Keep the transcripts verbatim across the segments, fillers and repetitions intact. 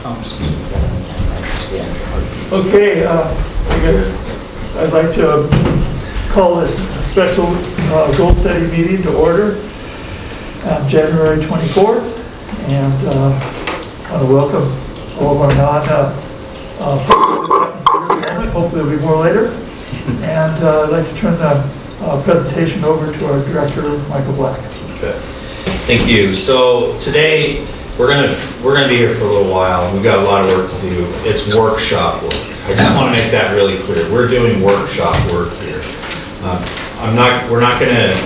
Okay, uh, I guess I'd like to call this special uh, goal setting meeting to order on January twenty-fourth, and uh, I want to welcome all of our non uh, uh, hopefully there'll be more later. And uh, I'd like to turn the uh, presentation over to our director, Michael Black. Okay. Thank you. So today we're gonna we're gonna be here for a little while. We've got a lot of work to do. It's workshop work. I just want to make that really clear. We're doing workshop work here. Uh, I'm not. We're not gonna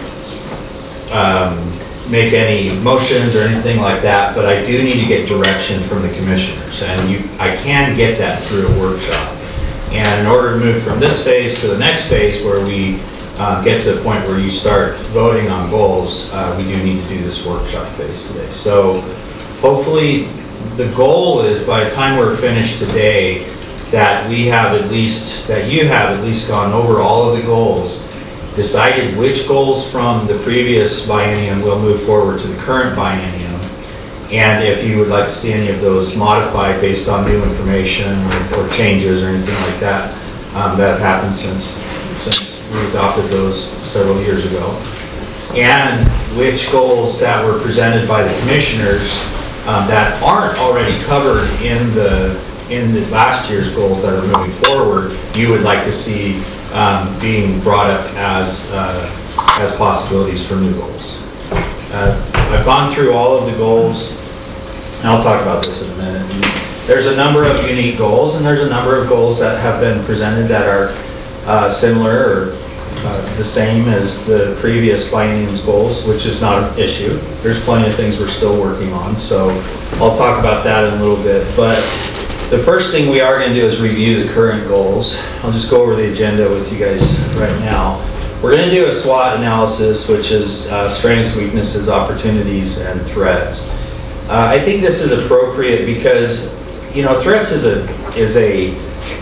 um, make any motions or anything like that. But I do need to get direction from the commissioners, and you, I can get that through a workshop. And in order to move from this phase to the next phase, where we uh, get to the point where you start voting on goals, uh, we do need to do this workshop phase today. So hopefully the goal is by the time we're finished today that we have at least, that you have at least gone over all of the goals, decided which goals from the previous biennium will move forward to the current biennium. And if you would like to see any of those modified based on new information or, or changes or anything like that um, that have happened since since we adopted those several years ago, and which goals that were presented by the commissioners um, that aren't already covered in the in the last year's goals that are moving forward, you would like to see um, being brought up as uh, as possibilities for new goals. Uh, I've gone through all of the goals, and I'll talk about this in a minute. There's a number of unique goals, and there's a number of goals that have been presented that are uh, similar or uh, the same as the previous biennium's goals, which is not an issue. There's plenty of things we're still working on, so I'll talk about that in a little bit. But the first thing we are going to do is review the current goals. I'll just go over the agenda with you guys right now. We're going to do a SWOT analysis, which is uh, strengths, weaknesses, opportunities, and threats. Uh, I think this is appropriate because, you know, threats is a is a,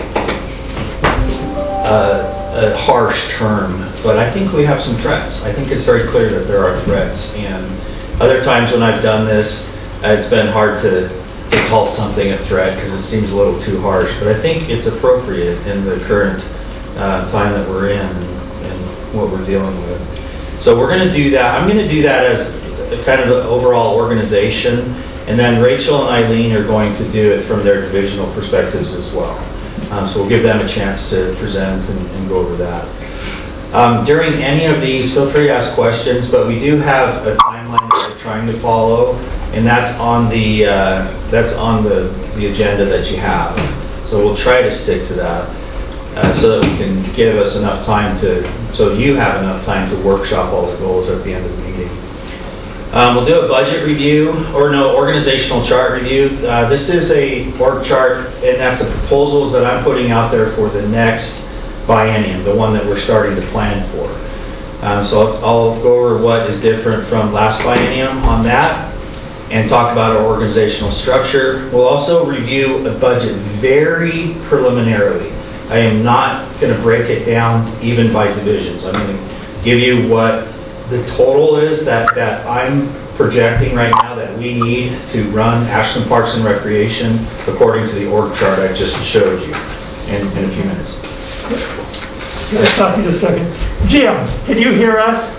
uh, a harsh term, but I think we have some threats. I think it's very clear that there are threats, and other times when I've done this, uh, it's been hard to, to call something a threat because it seems a little too harsh. But I think it's appropriate in the current uh, time that we're in. What we're dealing with. So we're going to do that. I'm going to do that as a kind of the overall organization, and then Rachel and Eileen are going to do it from their divisional perspectives as well. Um, so we'll give them a chance to present and, and go over that. Um, during any of these, feel free to ask questions, but we do have a timeline that we're trying to follow, and that's on the uh, that's on the, the agenda that you have. So we'll try to stick to that. Uh, so that we can give us enough time to, so you have enough time to workshop all the goals at the end of the meeting. Um, we'll do a budget review, or no, organizational chart review. Uh, this is a org chart, and that's the proposals that I'm putting out there for the next biennium, the one that we're starting to plan for. Um, so I'll, I'll go over what is different from last biennium on that, and talk about our organizational structure. We'll also review a budget very preliminarily. I am not going to break it down even by divisions. I'm going to give you what the total is that, that I'm projecting right now that we need to run Ashland Parks and Recreation according to the org chart I just showed you in, in a few minutes. Let's stop you just a second. Jim, can you hear us?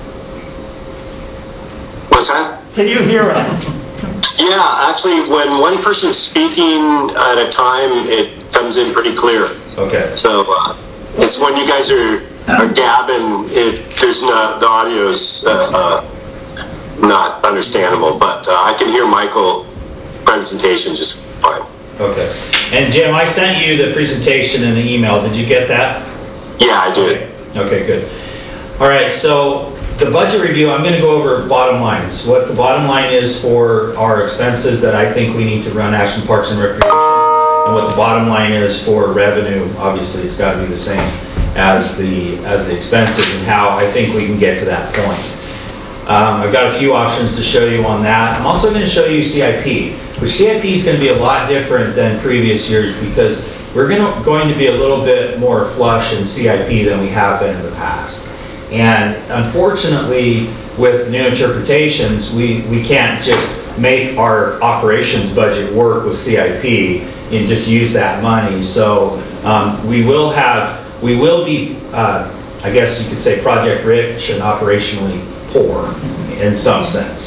What's that? Can you hear us? Yeah, actually, when one person's speaking at a time, it comes in pretty clear. Okay. So uh, it's when you guys are, are gabbing, it, there's not, the audio's uh, uh, not understandable, but uh, I can hear Michael's presentation just fine. Okay. And Jim, I sent you the presentation in the email. Did you get that? Yeah, I did. Okay, okay, good. All right, so the budget review, I'm going to go over bottom lines. What the bottom line is for our expenses that I think we need to run Ashland Parks and Recreation, and what the bottom line is for revenue. Obviously, it's got to be the same as the as the expenses, and how I think we can get to that point. Um, I've got a few options to show you on that. I'm also going to show you C I P, which C I P is going to be a lot different than previous years because we're going to, going to be a little bit more flush in C I P than we have been in the past. And unfortunately, with new interpretations, we, we can't just make our operations budget work with C I P and just use that money. So um, we will have, we will be, uh, I guess you could say, project rich and operationally poor in some sense.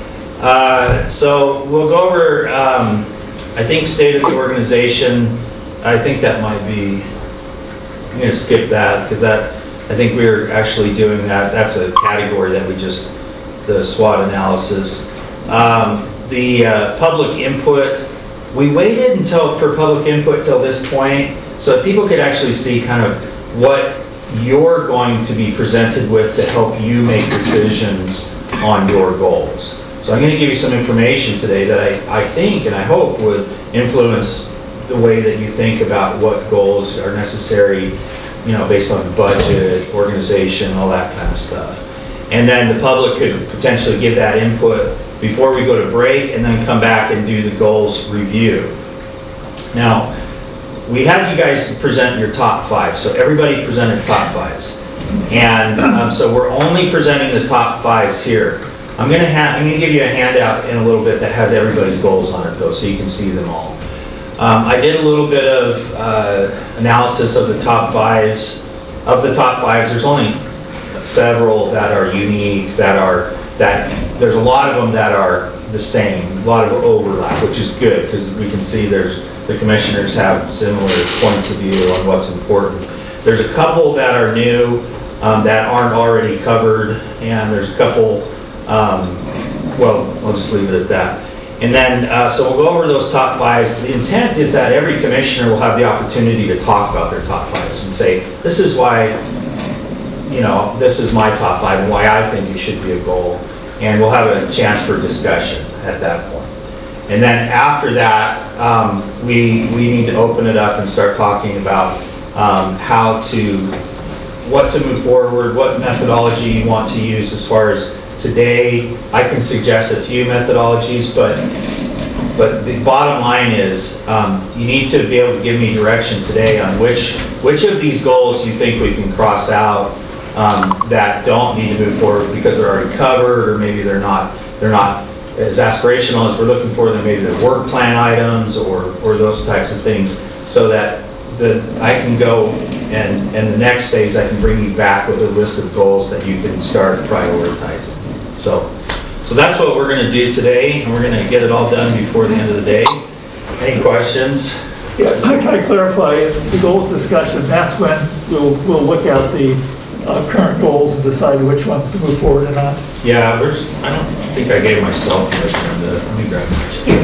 Uh, so we'll go over, um, I think, state of the organization. I think that might be, I'm going to skip that because that, I think we were actually doing that. That's a category that we just, the SWOT analysis. Um, the uh, public input, we waited until for public input till this point so that people could actually see kind of what you're going to be presented with to help you make decisions on your goals. So I'm going to give you some information today that I, I think and I hope would influence the way that you think about what goals are necessary, you know, based on budget, organization, all that kind of stuff. And then the public could potentially give that input before we go to break and then come back and do the goals review. Now, we had you guys present your top five, so everybody presented top fives. And um, so we're only presenting the top fives here. I'm going to ha- I'm going to give you a handout in a little bit that has everybody's goals on it, though, so you can see them all. Um, I did a little bit of uh, analysis of the top fives. Of the top fives, there's only several that are unique, that are, that there's a lot of them that are the same, a lot of overlap, which is good because we can see there's, the commissioners have similar points of view on what's important. There's a couple that are new um, that aren't already covered, and there's a couple, um, well, I'll just leave it at that. And then, uh, so we'll go over those top fives. The intent is that every commissioner will have the opportunity to talk about their top fives and say, this is why, you know, this is my top five and why I think it should be a goal. And we'll have a chance for discussion at that point. And then after that, um, we, we need to open it up and start talking about um, how to, what to move forward, what methodology you want to use as far as today. I can suggest a few methodologies, but but the bottom line is um, you need to be able to give me direction today on which which of these goals you think we can cross out um, that don't need to move forward because they're already covered, or maybe they're not they're not as aspirational as we're looking for them. Maybe they're work plan items or or those types of things, so that the I can go and and the next phase I can bring you back with a list of goals that you can start prioritizing. So, so that's what we're going to do today, and we're going to get it all done before the end of the day. Any questions? Yeah, can I clarify, the goals discussion, that's when we'll, we'll look at the uh, current goals and decide which ones to move forward or not? Yeah, we're just, I don't think I gave myself permission to, let me grab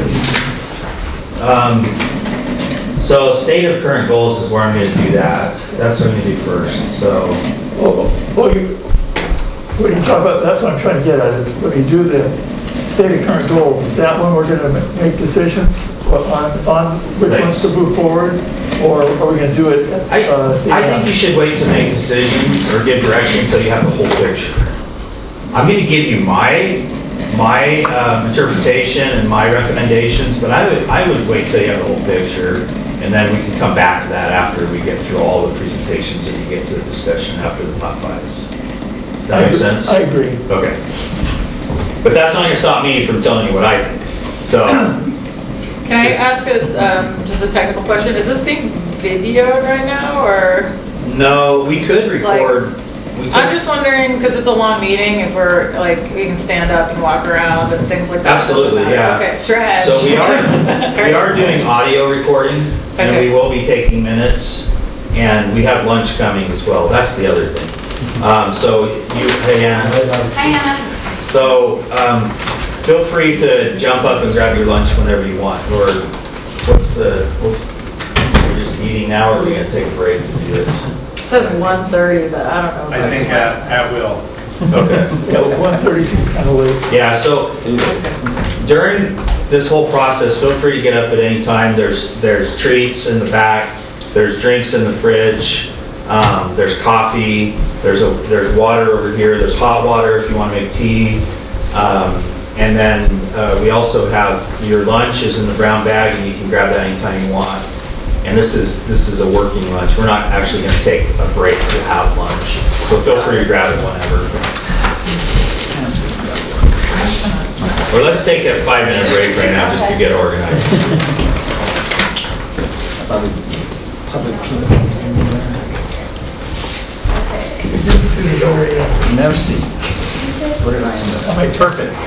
my um, So, state of current goals is where I'm going to do that. That's what I'm going to do first, so. Oh, oh, you, when you talk about, that's what I'm trying to get at, is when you do the state of current goals, is that when we're going to make decisions on, on which ones to move forward, or are we going to do it? I, uh, I think you should wait to make decisions or give direction until you have the whole picture. I'm going to give you my my um, interpretation and my recommendations, but I would I would wait till you have the whole picture, and then we can come back to that after we get through all the presentations and you get to the discussion after the top fives. Does that make sense? I agree. Okay. But that's not going to stop me from telling you what I think. So. Can I ask a, um, just a technical question? Is this being videoed right now, or? No, we could record. Like, we could. I'm just wondering, because it's a long meeting, if we're, like, we can stand up and walk around and things like that. Absolutely, yeah. Okay, stretch. So we are, we are doing audio recording, and Okay. we will be taking minutes, and we have lunch coming as well. That's the other thing. Um, so you, hey Anna. Hi Anna. So um, feel free to jump up and grab your lunch whenever you want. Or what's the, what's, we're just eating now, or are we going to take a break to do this? It says one thirty, but I don't know. if I think that's- at, at will. Okay. Yeah, one thirty seems kind of late. Yeah, so during this whole process, feel free to get up at any time. There's there's treats in the back. There's drinks in the fridge. Um, there's coffee. There's a there's water over here. There's hot water if you want to make tea. Um, and then uh, we also have your lunch is in the brown bag, and you can grab that anytime you want. And this is this is a working lunch. We're not actually going to take a break to have lunch, so feel free to grab it whenever. Or let's take a five-minute break right now just to get organized. Public, public people. Merci. Where did I end up? I might turf it.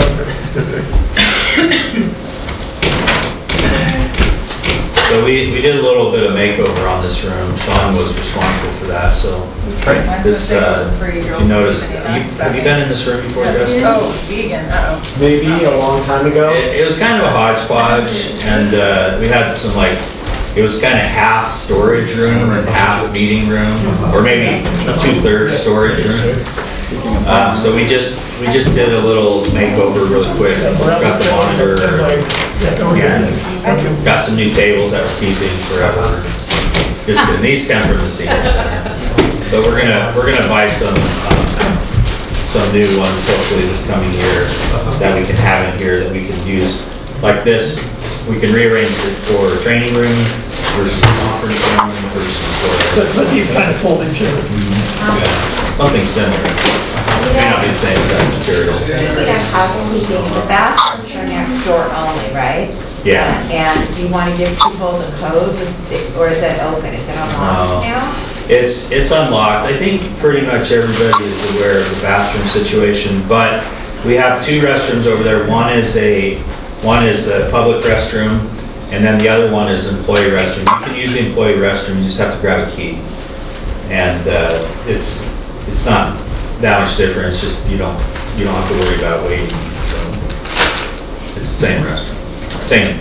So we, we did a little bit of makeover on this room. Sean was responsible for that, so. This, uh, if you notice, you- have you been in this room before, Justin? Oh, vegan, uh-oh. Maybe a long time ago. It, it was kind of a hodgepodge, and uh, we had some like, it was kind of half storage room and half meeting room, or maybe two-thirds storage room. Um, so we just we just did a little makeover really quick. Got the monitor, and got some new tables that we're keeping forever. Just kidding. These come from the senior center. So we're gonna we're gonna buy some. Um, some new ones hopefully this coming year that we can have in here that we can use like this. We can rearrange it for training room versus conference room versus But, for but these kind of fold each other. yeah, something similar. May not be the same exact material. We have housekeeping, the bathrooms are next door only, right? Yeah. And do you want to give people the code, or is that open? Is it unlocked No. now? It's it's unlocked. I think pretty much everybody is aware of the bathroom situation, but we have two restrooms over there. One is a one is a public restroom, and then the other one is an employee restroom. You can use the employee restroom. You just have to grab a key, and uh, it's it's not that much different. It's just you don't you don't have to worry about waiting. So it's the same restroom. Same.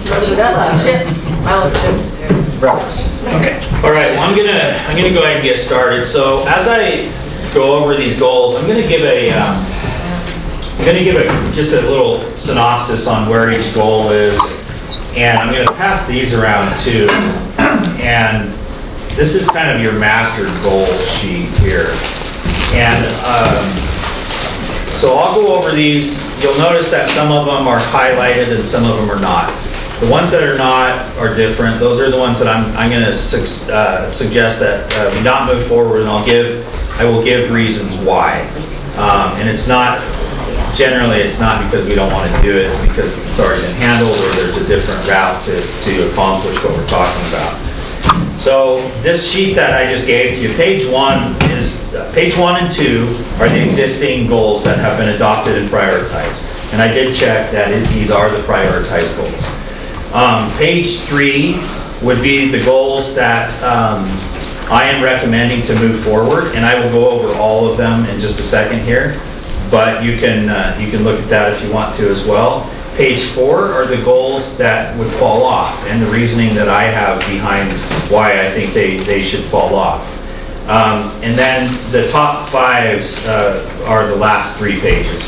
Okay. All right. Well, I'm gonna I'm gonna go ahead and get started. So as I go over these goals, I'm gonna give a um, I'm gonna give a just a little synopsis on where each goal is, and I'm gonna pass these around too. And this is kind of your master goal sheet here. And um, so I'll go over these. You'll notice that some of them are highlighted and some of them are not. The ones that are not are different. Those are the ones that I'm, I'm going to su- uh, suggest that uh, we not move forward, and I'll give I will give reasons why. Um, and it's not generally it's not because we don't want to do it, it's because it's already been handled or there's a different route to, to accomplish what we're talking about. So this sheet that I just gave to you, page one is uh, page one and two are the existing goals that have been adopted and prioritized. And I did check that it, these are the prioritized goals. Um, page three would be the goals that um, I am recommending to move forward, and I will go over all of them in just a second here. But you can uh, you can look at that if you want to as well. Page four are the goals that would fall off, and the reasoning that I have behind why I think they, they should fall off. Um, and then the top fives uh, are the last three pages.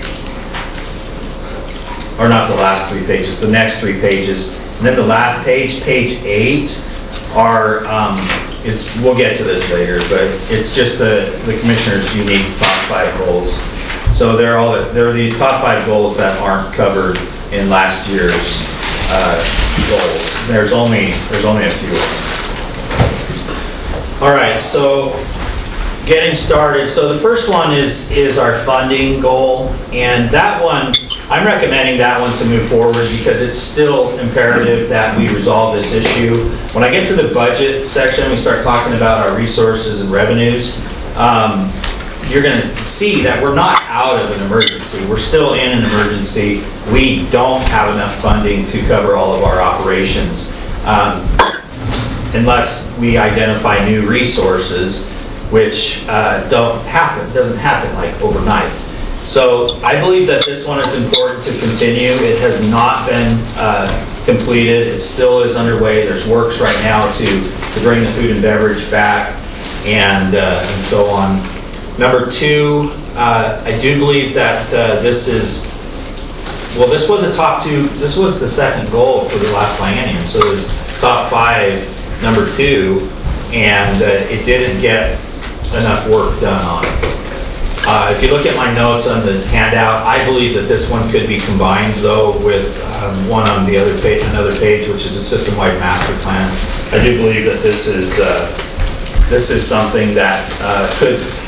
Or not the last three pages, the next three pages. And then the last page, page eight, are, um, it's, we'll get to this later, but it's just the, the commissioner's unique top five goals. So they're all, they're the top five goals that aren't covered in last year's uh, goals. There's only, there's only a few of them. All right, so getting started. So the first one is is our funding goal, and that one, I'm recommending that one to move forward because it's still imperative that we resolve this issue. When I get to the budget section, we start talking about our resources and revenues. Um, you're going to see that we're not out of an emergency. We're still in an emergency. We don't have enough funding to cover all of our operations um, unless we identify new resources, which uh, don't happen, doesn't happen like overnight. So I believe that this one is important to continue. It has not been uh, completed. It still is underway. There's works right now to, to bring the food and beverage back and, uh, and so on. Number two, uh, I do believe that uh, this is, well, this was a top two, this was the second goal for the last biennium. So it was top five, number two, and uh, it didn't get enough work done on it. Uh, if you look at my notes on the handout, I believe that this one could be combined, though, with um, one on the other page, another page, which is a system-wide master plan. I do believe that this is uh, this is something that uh, could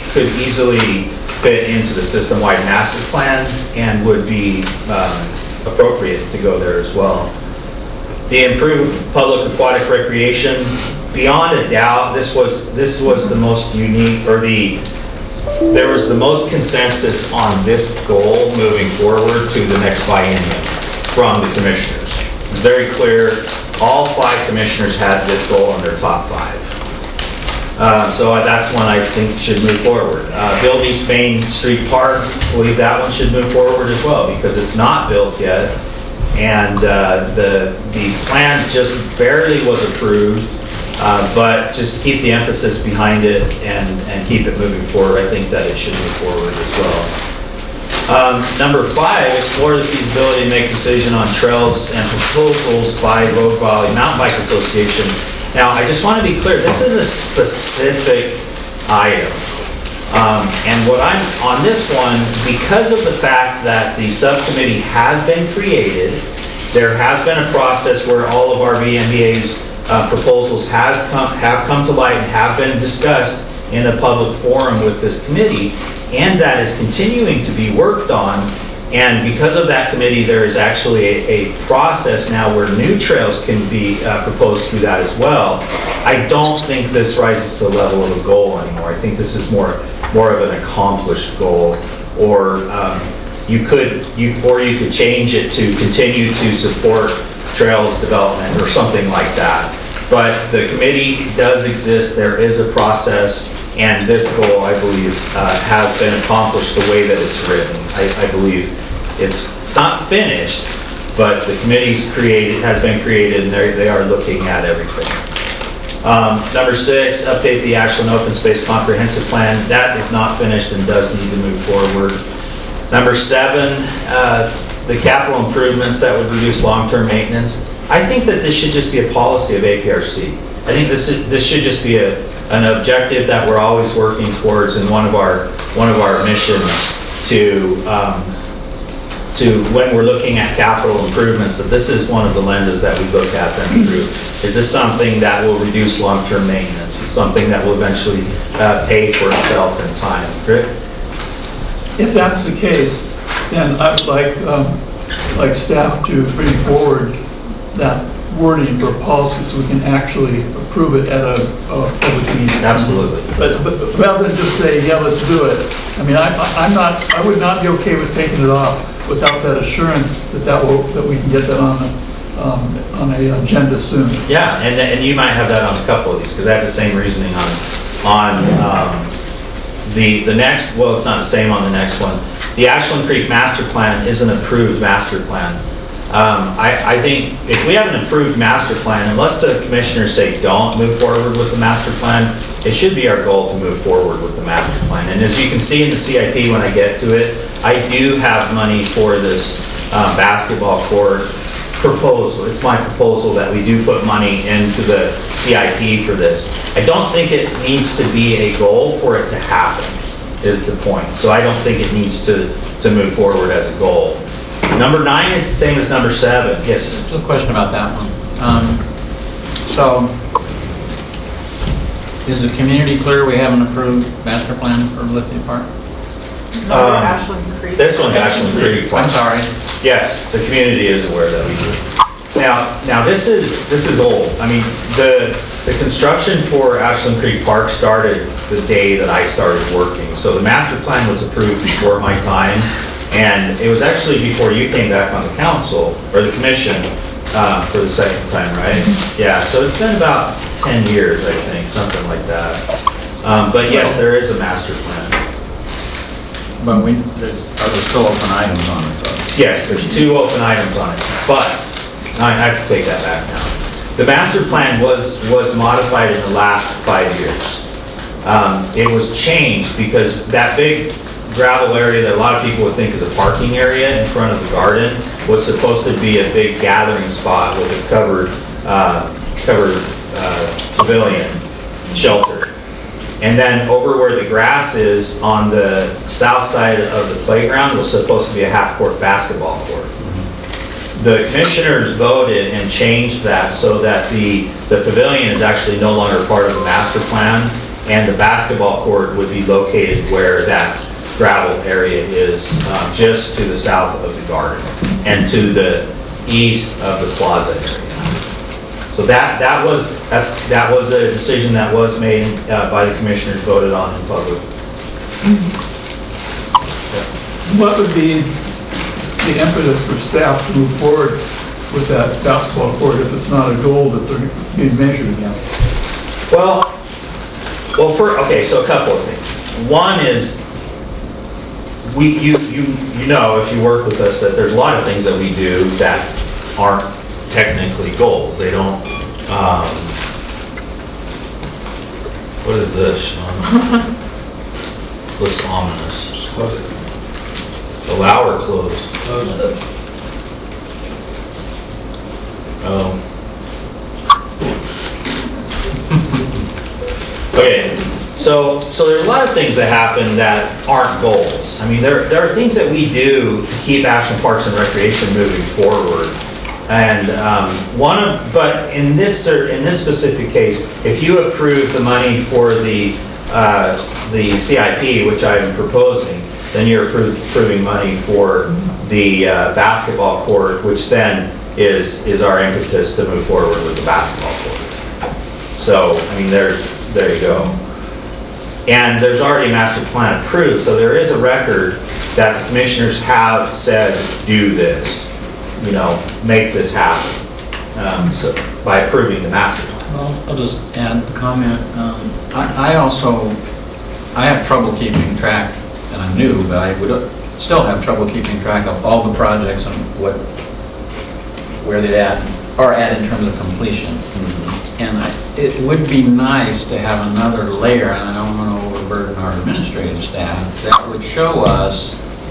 could easily fit into the system-wide master plan and would be um, appropriate to go there as well. The improved public aquatic recreation, beyond a doubt, this was this was the most unique, or the there was the most consensus on this goal moving forward to the next biennium from the commissioners. It was very clear. All five commissioners had this goal in their top five. Uh, so that's one I think should move forward. Uh, build East Main Street Park, I believe that one should move forward as well because it's not built yet. And uh, the, the plan just barely was approved, uh, but just keep the emphasis behind it and, and keep it moving forward. I think that it should move forward as well. Um, number five, explore the feasibility and make decision on trails and proposals by Rogue Valley Mountain Bike Association. Now, I just want to be clear, this is a specific item. Um, and what I'm, on this one, because of the fact that the subcommittee has been created, there has been a process where all of our V M B A's uh, proposals has come, have come to light and have been discussed in a public forum with this committee, and that is continuing to be worked on. And because of that committee, there is actually a, a process now where new trails can be uh, proposed through that as well. I don't think this rises to the level of a goal anymore. I think this is more more of an accomplished goal, or um, you could you or you could change it to continue to support trails development or something like that. But the committee does exist. There is a process. And this goal, I believe, uh, has been accomplished the way that it's written. I, I believe it's, it's not finished, but the committee's created, has been created, and they are looking at everything. Um, number six, update the Ashland Open Space Comprehensive Plan. That is not finished and does need to move forward. Number seven, uh, the capital improvements that would reduce long-term maintenance. I think that this should just be a policy of A P R C. I think this is, this should just be a an objective that we're always working towards, and one of our one of our missions to um, to when we're looking at capital improvements, that this is one of the lenses that we look at them through. Is this something that will reduce long-term maintenance? It's something that will eventually uh, pay for itself in time. Rick? If that's the case, then I'd like um, like staff to bring forward that wording for policy so we can actually approve it at a, a public meeting. Absolutely. But, but rather than just say, yeah, let's do it. I mean, I, I'm not, I would not be okay with taking it off without that assurance that that will, that we can get that on a, um, on a agenda soon. Yeah, and and you might have that on a couple of these because I have the same reasoning on on um, the the next. Well, it's not the same on the next one. The Ashland Creek Master Plan is an approved master plan. Um, I, I think if we have an approved master plan, unless the commissioners say don't move forward with the master plan, it should be our goal to move forward with the master plan. And as you can see in the C I P when I get to it, I do have money for this um, basketball court proposal. It's my proposal that we do put money into the C I P for this. I don't think it needs to be a goal for it to happen, is the point. So I don't think it needs to, to move forward as a goal. Number nine is the same as number seven. Yes? Just a question about that one. Um, so, is the community clear we have an approved master plan for Lithia Park? No, Um, Ashland Creek. This one's Ashland Creek. I'm sorry. Yes, the community is aware that we do. Now, now this is this is old. I mean, the the construction for Ashland Creek Park started the day that I started working. So the master plan was approved before my time, and it was actually before you came back on the council or the commission uh, for the second time, right? Yeah. So it's been about ten years, I think, something like that. Um, but yes, there is a master plan. But we, there's, are there still open items on it, though? Yes, there's two open items on it, but I have to take that back now. The master plan was was modified in the last five years. Um, it was changed because that big gravel area that a lot of people would think is a parking area in front of the garden was supposed to be a big gathering spot with a covered uh, covered uh, pavilion shelter. And then over where the grass is on the south side of the playground was supposed to be a half-court basketball court. The commissioners voted and changed that so that the, the pavilion is actually no longer part of the master plan. and the basketball court would be located where that gravel area is, um, just to the south of the garden and to the east of the plaza area. So that that was that's, that was a decision that was made uh, by the commissioners, voted on in public. Yeah. What would be the impetus for staff to move forward with that basketball court if it's not a goal that they're being measured against? Well, well, for okay, so a couple of things. One is we you you you know if you work with us that there's a lot of things that we do that aren't technically goals. They don't. Um, what is this, Sean? Looks ominous. Close it. Allow or close? Close it. Oh. Okay, so so there's a lot of things that happen that aren't goals. I mean, there there are things that we do to keep Ashland Parks and Recreation moving forward. And um, one of, but in this in this specific case, if you approve the money for the uh, the C I P, which I'm proposing, then you're appro- approving money for the uh, basketball court, which then is is our impetus to move forward with the basketball court. So, I mean, there's there you go. And there's already a master plan approved, so there is a record that the commissioners have said, do this, you know, make this happen, um, so by approving the master plan. Well, I'll just add a comment. Um, I, I also, I have trouble keeping track, and I'm new, but I would still have trouble keeping track of all the projects and what, where they at, are at in terms of completion. Mm-hmm. And I, it would be nice to have another layer, and I don't want to overburden our administrative staff, that would show us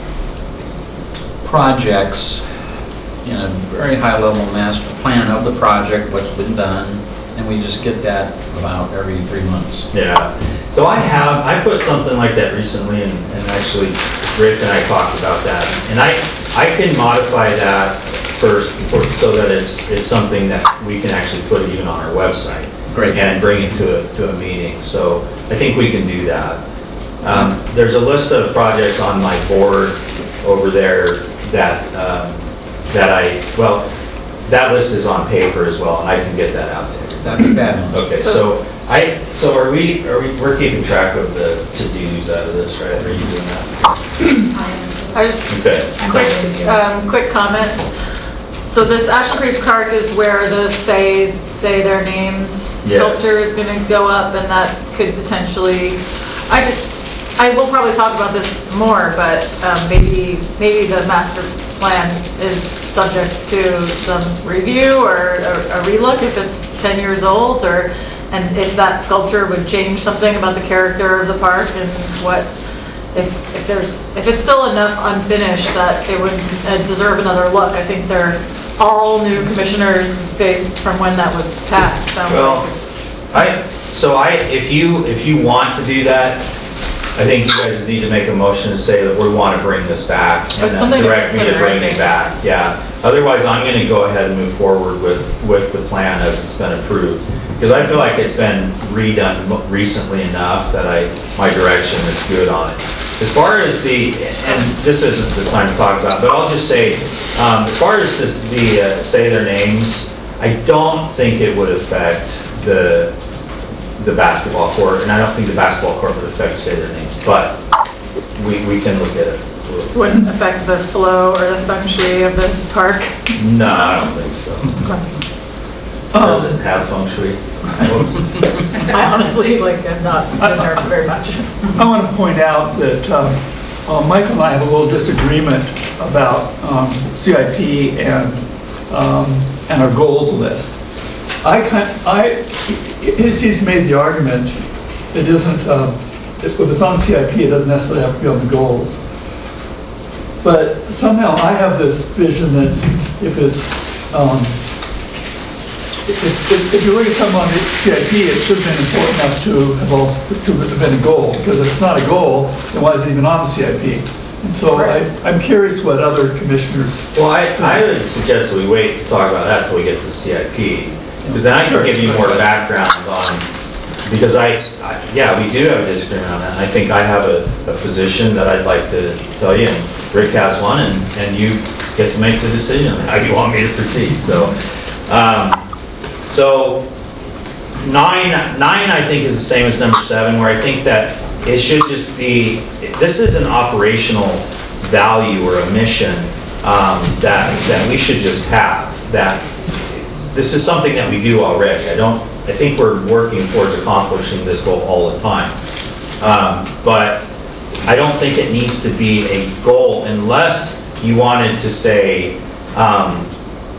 projects in a very high level master plan of the project, what's been done, and we just get that about every three months. Yeah. So I have, I put something like that recently, and, and actually Rick and I talked about that. And I, I can modify that first for, so that it's it's something that we can actually put even on our website. Great. And bring it to a, to a meeting. So I think we can do that. Um, there's a list of projects on my board over there that, um, that I, well, that list is on paper as well, and I can get that out there. That'd be bad. Okay, so I, so are we, are we, we're keeping track of the to-dos out of this, right? Are you doing that? I just, Okay. quick, um, quick comment. So this Ashland Creek Park is where the say, say their names Yes. sculpture is going to go up, and that could potentially, I just, I will probably talk about this more, but um, maybe, maybe the master plan is subject to some review or a, a relook if it's ten years old, or, and if that sculpture would change something about the character of the park and what, if, if there's, if it's still enough unfinished that it would uh, deserve another look. I think they're all new commissioners based from when that was passed. So Well, I, so I, if you, if you want to do that, I think you guys need to make a motion to say that we want to bring this back and then Something to direct me to consider, bring I it think. back, yeah. Otherwise, I'm going to go ahead and move forward with, with the plan as it's been approved. Because I feel like it's been redone mo- recently enough that I, my direction is good on it. As far as the, and this isn't the time to talk about, but I'll just say, um, as far as this, the, uh, say their names, I don't think it would affect the, the basketball court, and I don't think the basketball court would affect say their names, but we, we can look at it. wouldn't affect the flow or the feng shui of the park. No, I don't think so. Does it have feng shui? I honestly, like, I'm not in there very much. I want to point out that um, uh, Michael and I have a little disagreement about um, C I P and um, and our goals list. I kind, I, he's he's made the argument it isn't, um, if it's on C I P, it doesn't necessarily have to be on the goals. But somehow I have this vision that if it's, um, if, if, if you look at something on the C I P, it should have been important enough to have, also, to have been a goal. Because if it's not a goal, then why is it even on the C I P? And so I, I'm curious what other commissioners. Well, I, I would suggest that we wait to talk about that until we get to the C I P. Because then I can give you more background on because I, I, yeah, we do have a disagreement on that. And I think I have a, a position that I'd like to tell you, and Rick has one, and, and you get to make the decision on how you want me to proceed. So, um, so nine, nine I think is the same as number seven, where I think that it should just be, this is an operational value or a mission um, that, that we should just have. That this is something that we do already. I don't, I think we're working towards accomplishing this goal all the time. Um, but I don't think it needs to be a goal unless you wanted to say um,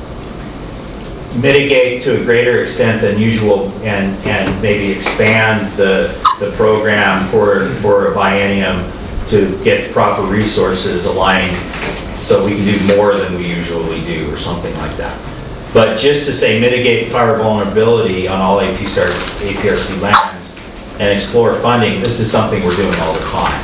mitigate to a greater extent than usual and, and maybe expand the, the program for, for a biennium to get proper resources aligned so we can do more than we usually do or something like that. But just to say mitigate fire vulnerability on all A P C R, A P R C lands and explore funding, this is something we're doing all the time.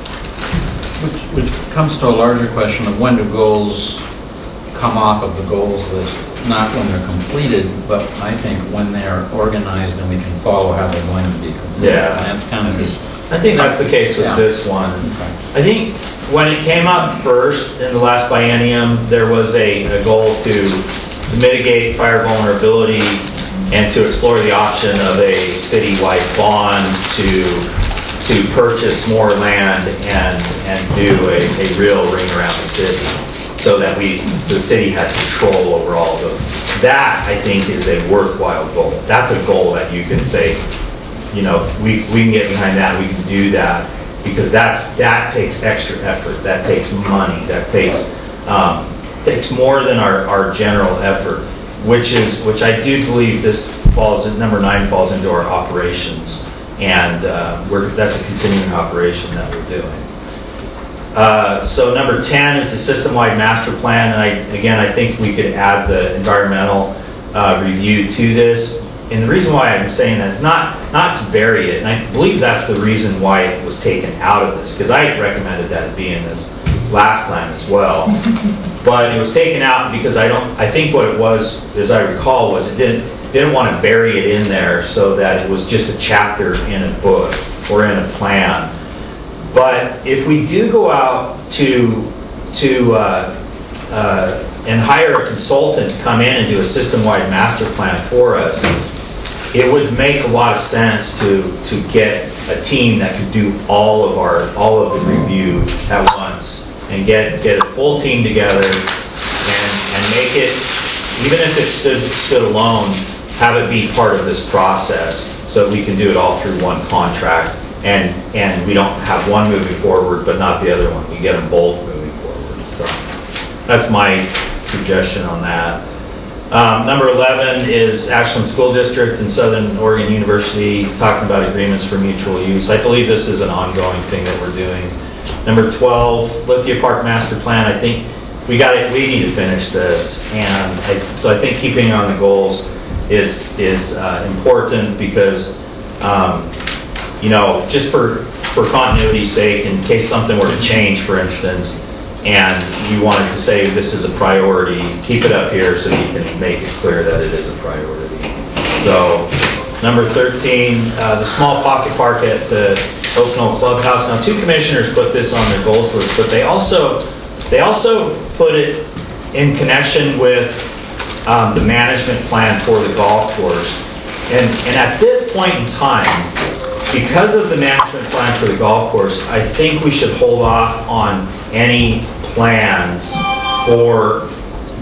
Which, which comes to a larger question of when do goals come off of the goals list, not when they're completed, but I think when they're organized and we can follow how they're going to be completed. Yeah. And that's kind of just... I think that's the case with Yeah. this one. Okay. I think when it came up first in the last biennium, there was a, a goal to, to mitigate fire vulnerability and to explore the option of a citywide bond to to purchase more land and and do a, a real ring around the city, so that we the city has control over all of those. That I think is a worthwhile goal. That's a goal that you can say, you know, we we can get behind that. We can do that because that's that takes extra effort. That takes money. That takes um, takes more than our, our general effort, which is which I do believe this falls in, number nine falls into our operations, and uh, we're that's a continuing operation that we're doing. Uh, so number ten is the system-wide master plan, and I, again I think we could add the environmental uh, review to this. And the reason why I'm saying that is not not to bury it, and I believe that's the reason why it was taken out of this, because I recommended that it be in this last time as well. But it was taken out because I don't. I think what it was, as I recall, was it didn't didn't want to bury it in there so that it was just a chapter in a book or in a plan. But if we do go out to to uh, uh, and hire a consultant to come in and do a system-wide master plan for us, it would make a lot of sense to to get a team that could do all of our all of the review at once and get get a full team together and and make it, even if it stood stood alone, have it be part of this process so that we can do it all through one contract, and and we don't have one moving forward but not the other one. We get them both moving forward. So that's my suggestion on that. Um, number eleven is Ashland School District and Southern Oregon University talking about agreements for mutual use. I believe this is an ongoing thing that we're doing. Number twelve, Lithia Park Master Plan. I think we got it. We need to finish this, and I, so I think keeping on the goals is is uh, important because um, you know, just for for continuity's sake, in case something were to change, for instance, and you wanted to say this is a priority, keep it up here so you can make it clear that it is a priority. So, number thirteen, uh, the small pocket park at the Oak Knoll Clubhouse. Now, two commissioners put this on their goals list, but they also they also put it in connection with um, the management plan for the golf course. And, and at this point in time, because of the management plan for the golf course, I think we should hold off on any plans for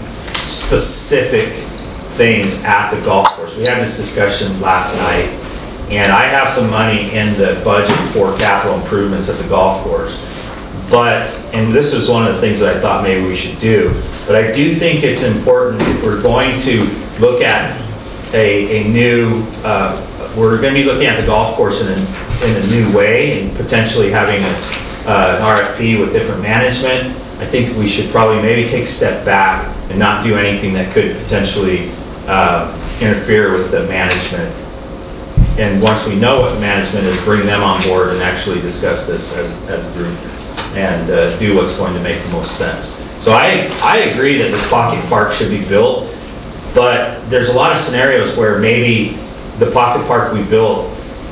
specific things at the golf course. We had this discussion last night, and I have some money in the budget for capital improvements at the golf course. But, and this is one of the things that I thought maybe we should do, but I do think it's important if we're going to look at a, a new, uh, we're going to be looking at the golf course in a, in a new way and potentially having a, uh, an R F P with different management. I think we should probably maybe take a step back and not do anything that could potentially uh, interfere with the management. And once we know what management is, bring them on board and actually discuss this as, as a group and uh, do what's going to make the most sense. So I, I agree that this pocket park should be built, but there's a lot of scenarios where maybe the pocket park we built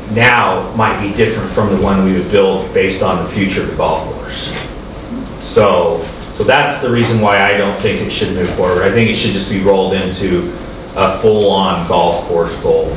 now might be different from the one we would build based on the future of the golf course. So, so that's the reason why I don't think it should move forward. I think it should just be rolled into a full-on golf course goal.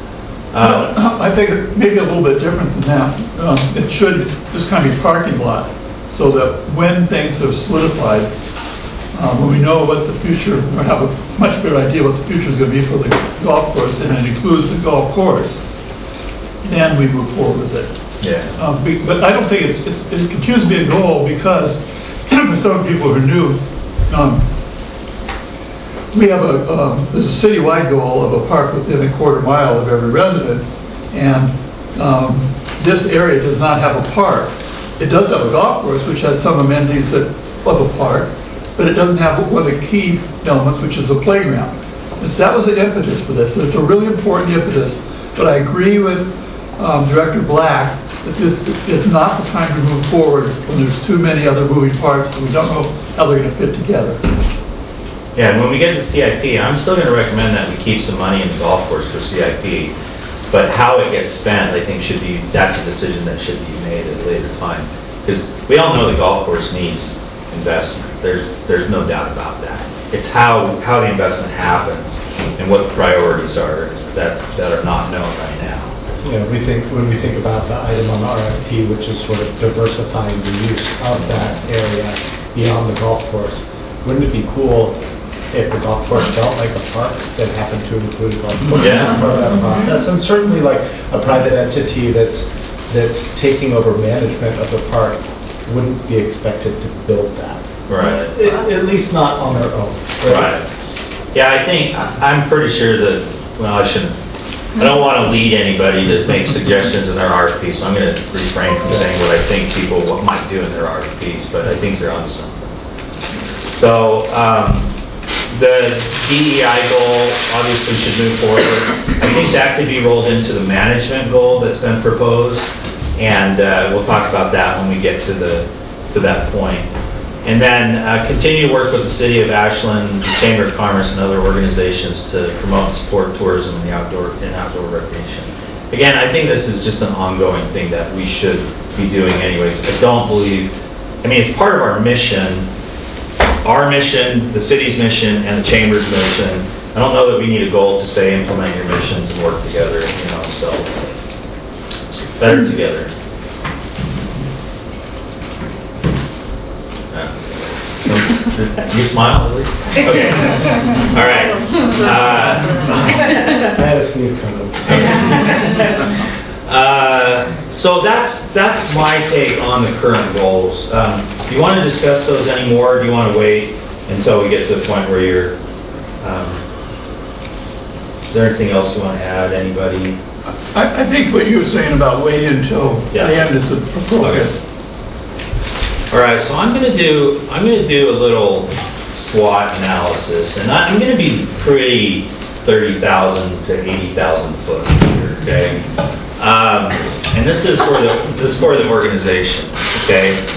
Uh, I think it may be a little bit different than that. Um, It should just kind of be parking lot, so that when things are solidified, um, when we know what the future, or have a much better idea what the future is going to be for the golf course, and it includes the golf course, then we move forward with it. yeah. Um, be- But I don't think it's, it's- it continues to be a goal, because for some people who are new, um, we have a, um, there's a citywide goal of a park within a quarter mile of every resident, and um, this area does not have a park. It does have a golf course, which has some amenities that, of a park, but it doesn't have one of the key elements, which is a playground. And so that was the impetus for this. It's a really important impetus, but I agree with um, Director Black that this is not the time to move forward when there's too many other moving parts that we don't know how they're going to fit together. Yeah, and when we get to C I P, I'm still going to recommend that we keep some money in the golf course for C I P. But how it gets spent, I think, should be, that's a decision that should be made at a later time. Because we all know the golf course needs investment. There's there's no doubt about that. It's how, how the investment happens and what the priorities are that, that are not known right now. Yeah, we think, when we think about the item on the R F P, which is sort of diversifying the use of that area beyond the golf course, wouldn't it be cool if the golf course felt like a park that happened to include a golf course? Yeah. As part of that process? And certainly like a private entity that's, that's taking over management of the park wouldn't be expected to build that. Right. At, at least not on their own. Right. Yeah, I think, I- I'm pretty sure that, well, I shouldn't, I don't want to lead anybody to make suggestions in their R F P, so I'm going to refrain from saying what I think people what might do in their R F Ps, but I think they're onto something. So, um, the D E I goal obviously should move forward. I think that could be rolled into the management goal that's been proposed, and uh, we'll talk about that when we get to the to that point. And then uh, continue to work with the City of Ashland, the Chamber of Commerce, and other organizations to promote and support tourism and the outdoor and outdoor recreation. Again, I think this is just an ongoing thing that we should be doing anyways. I don't believe, I mean, it's part of our mission, our mission, the city's mission, and the Chamber's mission. I don't know that we need a goal to say implement your missions and work together, you know, so better together. You smile, Lily? Okay. All right. Uh, I had a sneeze coming. uh, so that's that's my take on the current goals. Um, do you want to discuss those anymore, or do you want to wait until we get to the point where you're... Um, is there anything else you want to add, anybody? I, I think what you were saying about waiting until Yeah. the end is appropriate. Okay. All right, so I'm going to do I'm going to do a little SWOT analysis, and I'm going to be pretty thirty thousand to eighty thousand foot here, okay? Um, and this is for the this is for the organization, okay?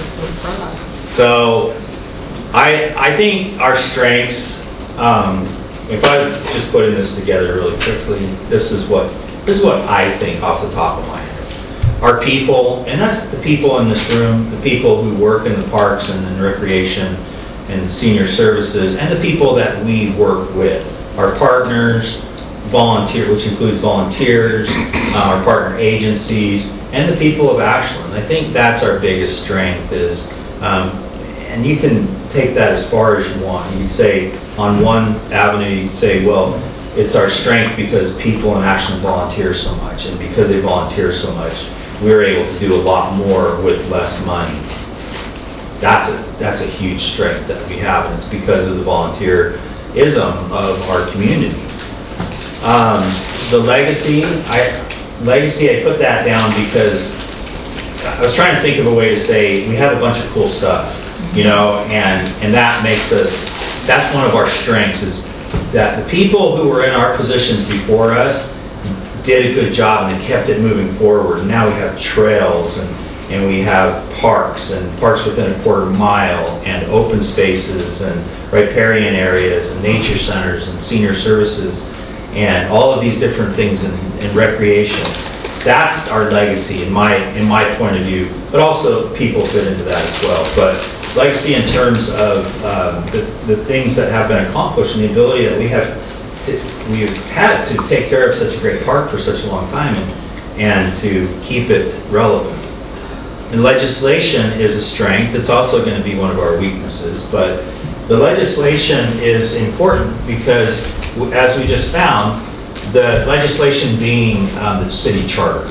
So I I think our strengths. Um, if I just putting this together really quickly, this is what this is what I think off the top of my head. Our people, and that's the people in this room, the people who work in the parks and in recreation and senior services, and the people that we work with, our partners, volunteer, which includes volunteers, uh, our partner agencies, and the people of Ashland. I think that's our biggest strength is, um, and you can take that as far as you want. You could say on one avenue, you could say, well, it's our strength because people in Ashland volunteer so much, and because they volunteer so much, we're able to do a lot more with less money. That's a, that's a huge strength that we have, and it's because of the volunteerism of our community. Um, the legacy, I, legacy, I put that down because I was trying to think of a way to say we have a bunch of cool stuff, you know, and, and that makes us, that's one of our strengths is that the people who were in our positions before us did a good job and they kept it moving forward. And now we have trails and, and we have parks and parks within a quarter mile and open spaces and riparian areas and nature centers and senior services and all of these different things in, in recreation. that's our legacy in my, in my point of view, but also people fit into that as well. But legacy in terms of um, the, the things that have been accomplished and the ability that we have, to, we've had to take care of such a great park for such a long time and, and to keep it relevant. And legislation is a strength. It's also going to be one of our weaknesses, but the legislation is important because, as we just found, the legislation being um, the city charter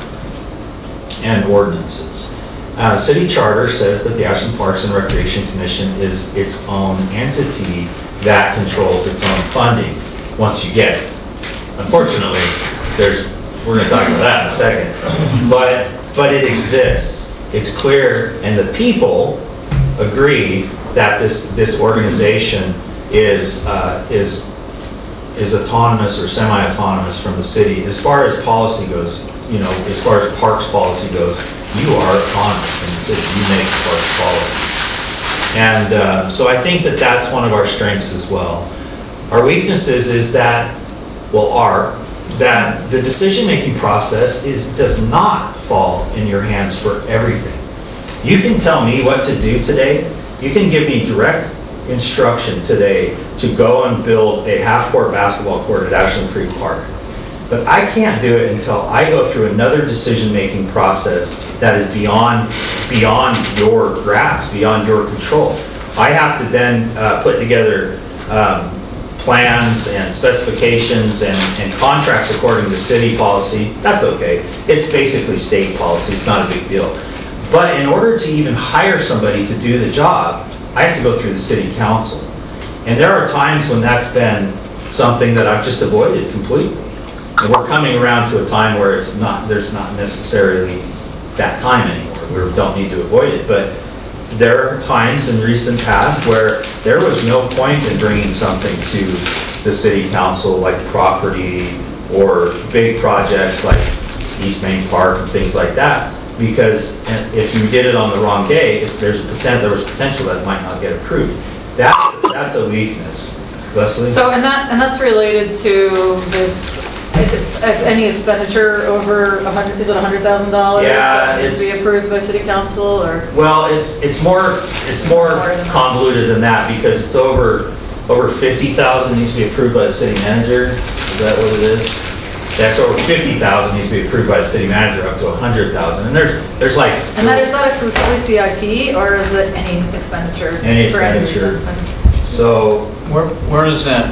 and ordinances. Uh, city charter says that the Ashland Parks and Recreation Commission is its own entity that controls its own funding once you get it. Unfortunately, there's we're going to talk about that in a second, but but it exists. It's clear, and the people agree that this this organization is uh, is is autonomous or semi-autonomous from the city. As far as policy goes, you know, as far as parks policy goes, you are autonomous from the city. You make parks policy. And uh, so I think that that's one of our strengths as well. Our weaknesses is that, well, are, that the decision-making process is does not fall in your hands for everything. You can tell me what to do today. You can give me direct instruction today to go and build a half-court basketball court at Ashland Creek Park. But I can't do it until I go through another decision-making process that is beyond beyond your grasp, beyond your control. I have to then uh, put together um, plans and specifications and, and contracts according to city policy. That's okay. It's basically state policy. It's not a big deal. But in order to even hire somebody to do the job, I have to go through the city council. And there are times when that's been something that I've just avoided completely. And we're coming around to a time where it's not, there's not necessarily that time anymore. We don't need to avoid it. But there are times in recent past where there was no point in bringing something to the city council, like property or big projects like East Main Park and things like that. Because if you did it on the wrong day, if there's a potential, there was potential that it might not get approved. That, that's a weakness. Leslie? So, and that, and that's related to this, is it, is any expenditure over a hundred, is it a hundred thousand dollars? Yeah, that needs to be it's- approved by city council, or? Well, it's it's more it's more convoluted than that because it's over over fifty thousand needs to be approved by the city manager. Is that what it is? That's over fifty thousand needs to be approved by the city manager, up to a hundred thousand. And there's there's like And that, is that exclusively C I P, or is it any expenditure? Any for any expenditure. reason? So Where, where is that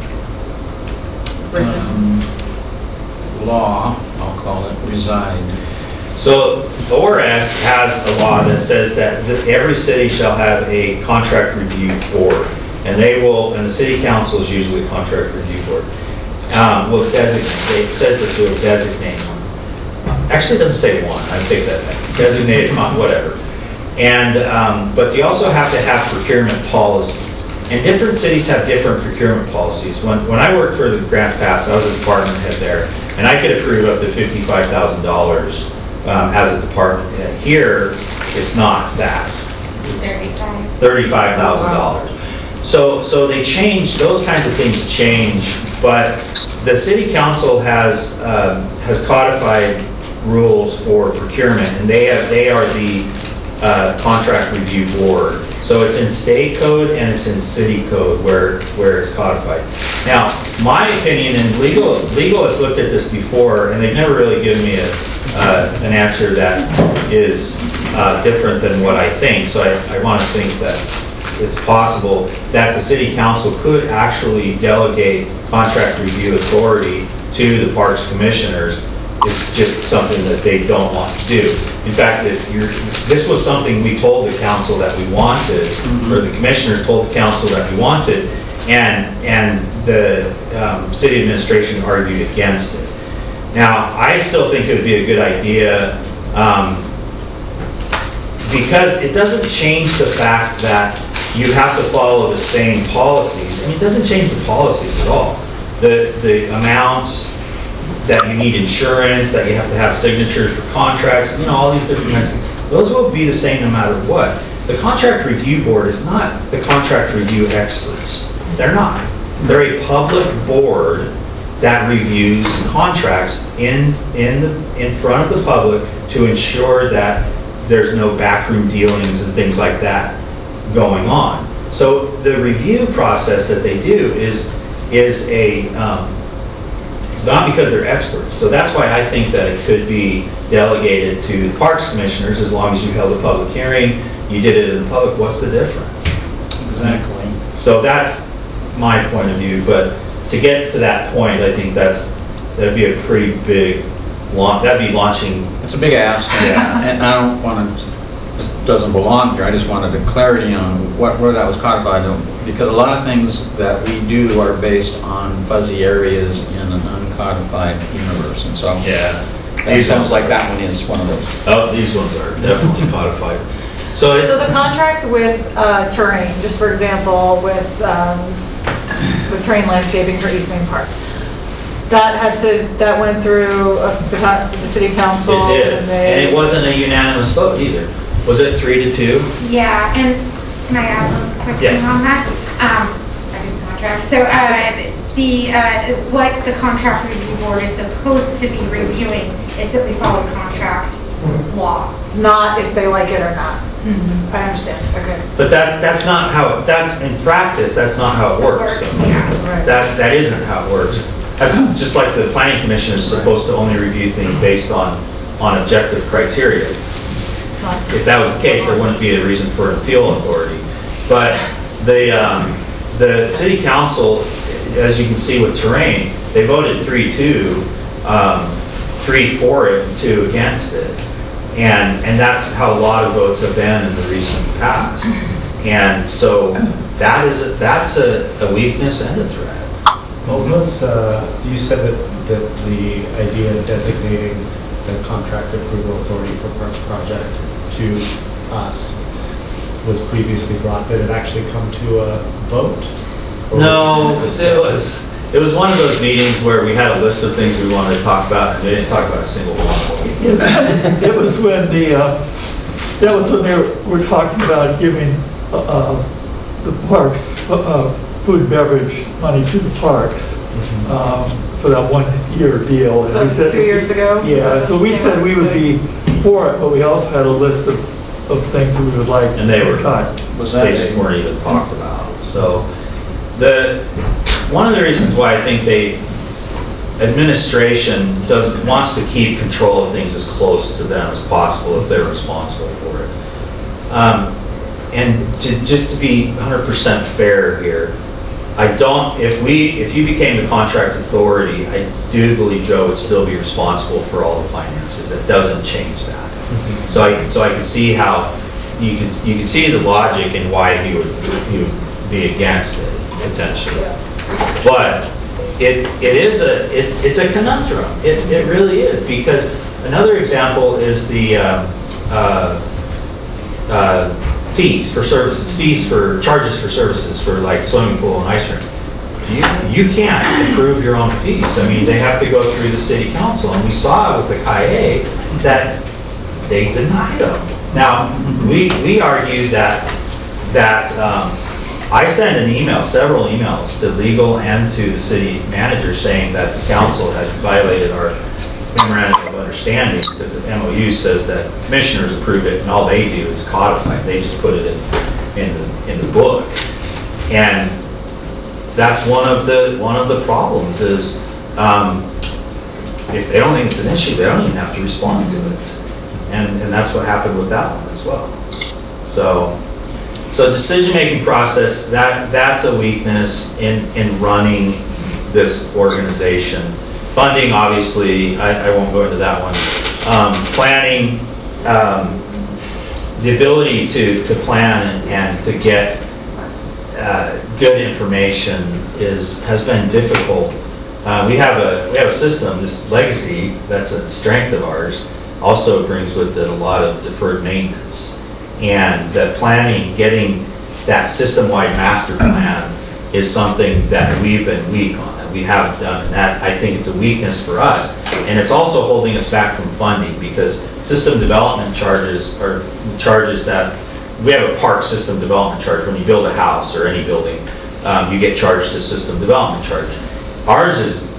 Richard? um, law, I'll call it, reside? So O R S has a law that says that th- every city shall have a contract review board, and they will, and the city council is usually a contract review board. Um, will designate, it says that we'll designate one. Actually, it doesn't say one. I take that back. Designated, not whatever. And um, but you also have to have procurement policies. And different cities have different procurement policies. When when I worked for the Grants Pass, I was a department head there, and I could approve up to fifty-five thousand dollars um, as a department head. Here, it's not that. Thirty-five. thirty-five thousand dollars. So, so they change, those kinds of things change, but the city council has um, has codified rules for procurement, and they have they are the uh, contract review board. So it's in state code and it's in city code where where it's codified. Now, my opinion, and legal legal has looked at this before, and they've never really given me a uh, an answer that is uh, different than what I think. So I, I want to think that it's possible that the city council could actually delegate contract review authority to the parks commissioners. It's just something that they don't want to do. In fact, if you're, this was something we told the council that we wanted, mm-hmm. or the commissioners told the council that we wanted, and and the um, city administration argued against it. Now, I still think it would be a good idea. Um, Because it doesn't change the fact that you have to follow the same policies. I mean, it doesn't change the policies at all. The the amounts that you need insurance, that you have to have signatures for contracts, you know, all these different kinds of things, those will be the same no matter what. The contract review board is not the contract review experts. They're not. They're a public board that reviews contracts in, in, the- in front of the public to ensure that there's no backroom dealings and things like that going on. So the review process that they do is, is a, um, it's not because they're experts. So that's why I think that it could be delegated to the Parks Commissioners as long as you held a public hearing, you did it in the public, what's the difference? Exactly. So that's my point of view, but to get to that point, I think that's, that'd be a pretty big launch, that'd be launching. It's a big ask, Yeah. and I don't want to, this doesn't belong here, I just wanted the clarity on what, where that was codified, because a lot of things that we do are based on fuzzy areas in an uncodified universe, and so. Yeah. It sounds like that one is one of those. Oh, these ones are definitely codified. So it, So the contract with uh, terrain, just for example, with, um, with terrain landscaping for East Main Park, that had to, that went through uh, the, co- the city council. it did, and they- and it wasn't a unanimous vote either. Was it three to two? Yeah, and can I add one quick thing Yeah. on that? Um, I did the contract. So, uh, the, uh, what the contract review board is supposed to be reviewing is that we follow contract law. Not if they like it or not. Mm-hmm. I understand, okay. But that, that's not how, it- that's, in practice, that's not how it works. Works, though. yeah. Right. That, that isn't how it works. That's just like the planning commission is supposed to only review things based on, on objective criteria. Fine. If that was the case, there wouldn't be a reason for an appeal authority. But the, um, the city council, as you can see with terrain, they voted three two, um, three for it and two against it. And, and that's how a lot of votes have been in the recent past. And so that is, a, that's a, a weakness and a threat. Well, was, uh, you said that, that the idea of designating the contract approval authority for Parks Project to us was previously brought. Did it actually come to a vote? Or No, was it was, it was one of those meetings where we had a list of things we wanted to talk about, and they didn't talk about a single one. It was when the, uh, that was when they were were talking about giving uh, uh, the parks, uh, uh, food and beverage money to the parks Mhm. um, for that one-year deal. And we So said- two years ago? Yeah, so we said we would be for it, but we also had a list of, of things that we would like. And they were, cut. Was that they just a- weren't even talked about. So, the, one of the reasons why I think they, administration does, wants to keep control of things as close to them as possible if they're responsible for it. Um, and to, just to be one hundred percent fair here, I don't, if we, if you became the contract authority, I do believe Joe would still be responsible for all the finances. It doesn't change that. Mhm. So I, so I can see how, you can, you can see the logic in why he would, he would be against it, potentially. But it, it is a, it, it's a conundrum. It, it really is, because another example is the, uh, uh, uh, fees for services, fees for, charges for services for like swimming pool and ice rink. You, you can't approve your own fees. I mean, they have to go through the city council, and we saw with the K I A that they denied them. Now, we, we argued that, that, um, I sent an email, several emails to legal and to the city manager saying that the council had violated our memorandum of understanding, because the M O U says that commissioners approve it and all they do is codify it. They just put it in, in the, in the book. And that's one of the, one of the problems is, um, if they don't think it's an issue, they don't even have to respond to it. And, and that's what happened with that one as well. So, so decision-making process, that, that's a weakness in, in running this organization. Funding, obviously, I, I won't go into that one. Um, planning, um, the ability to, to plan and, and to get uh, good information is, has been difficult. Uh, we have a, we have a system, this legacy, that's a strength of ours, also brings with it a lot of deferred maintenance. And the planning, getting that system-wide master plan is something that we've been weak on, that we haven't done. And that, I think it's a weakness for us. And it's also holding us back from funding, because system development charges are charges that, we have a park system development charge. When you build a house or any building, um, you get charged a system development charge. Ours is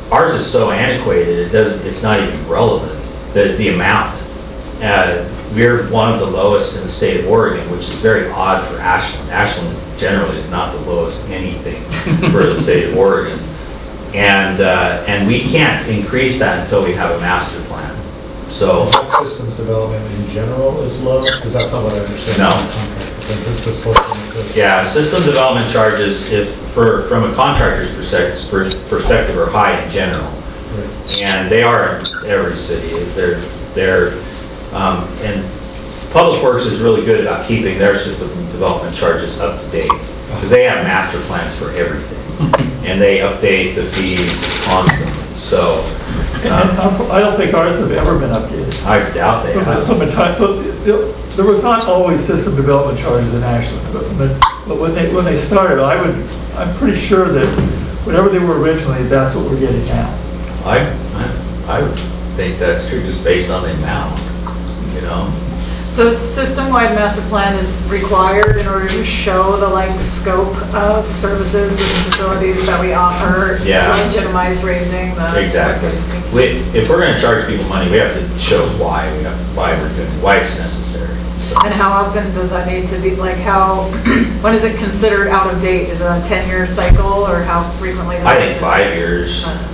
ours is so antiquated, it does, it's not even relevant, the, the amount. Uh, we're one of the lowest in the state of Oregon, which is very odd for Ashland. Ashland generally is not the lowest anything for the state of Oregon. And, uh, and we can't increase that until we have a master plan. So, Systems development in general is low, because that's not what I understand. No. about the contract. But this is what- yeah, system development charges, if for from a contractor's perspective, perspective are high in general, Right. and they are in every city. They're they're um, and Public Works is really good about keeping their system development charges up to date because they have master plans for everything, and they update the fees constantly. So And um, I don't think ours have ever been updated. I doubt they From have. from a time, so, you know, there was not always system development charges in Ashland, but, but but when they, when they started, I would, I'm pretty sure that whatever they were originally, that's what we're getting now. I, I I would think that's true just based on the amount, you know. So system-wide master plan is required in order to show the like scope of services and facilities that we offer. Yeah. To legitimize raising the. Exactly. We, if we're going to charge people money, we have to show why we have, why we're doing, why it's necessary. So. And how often does that need to be, like how, when is it considered out of date? Is it a ten-year cycle or how frequently? does I it- think five years,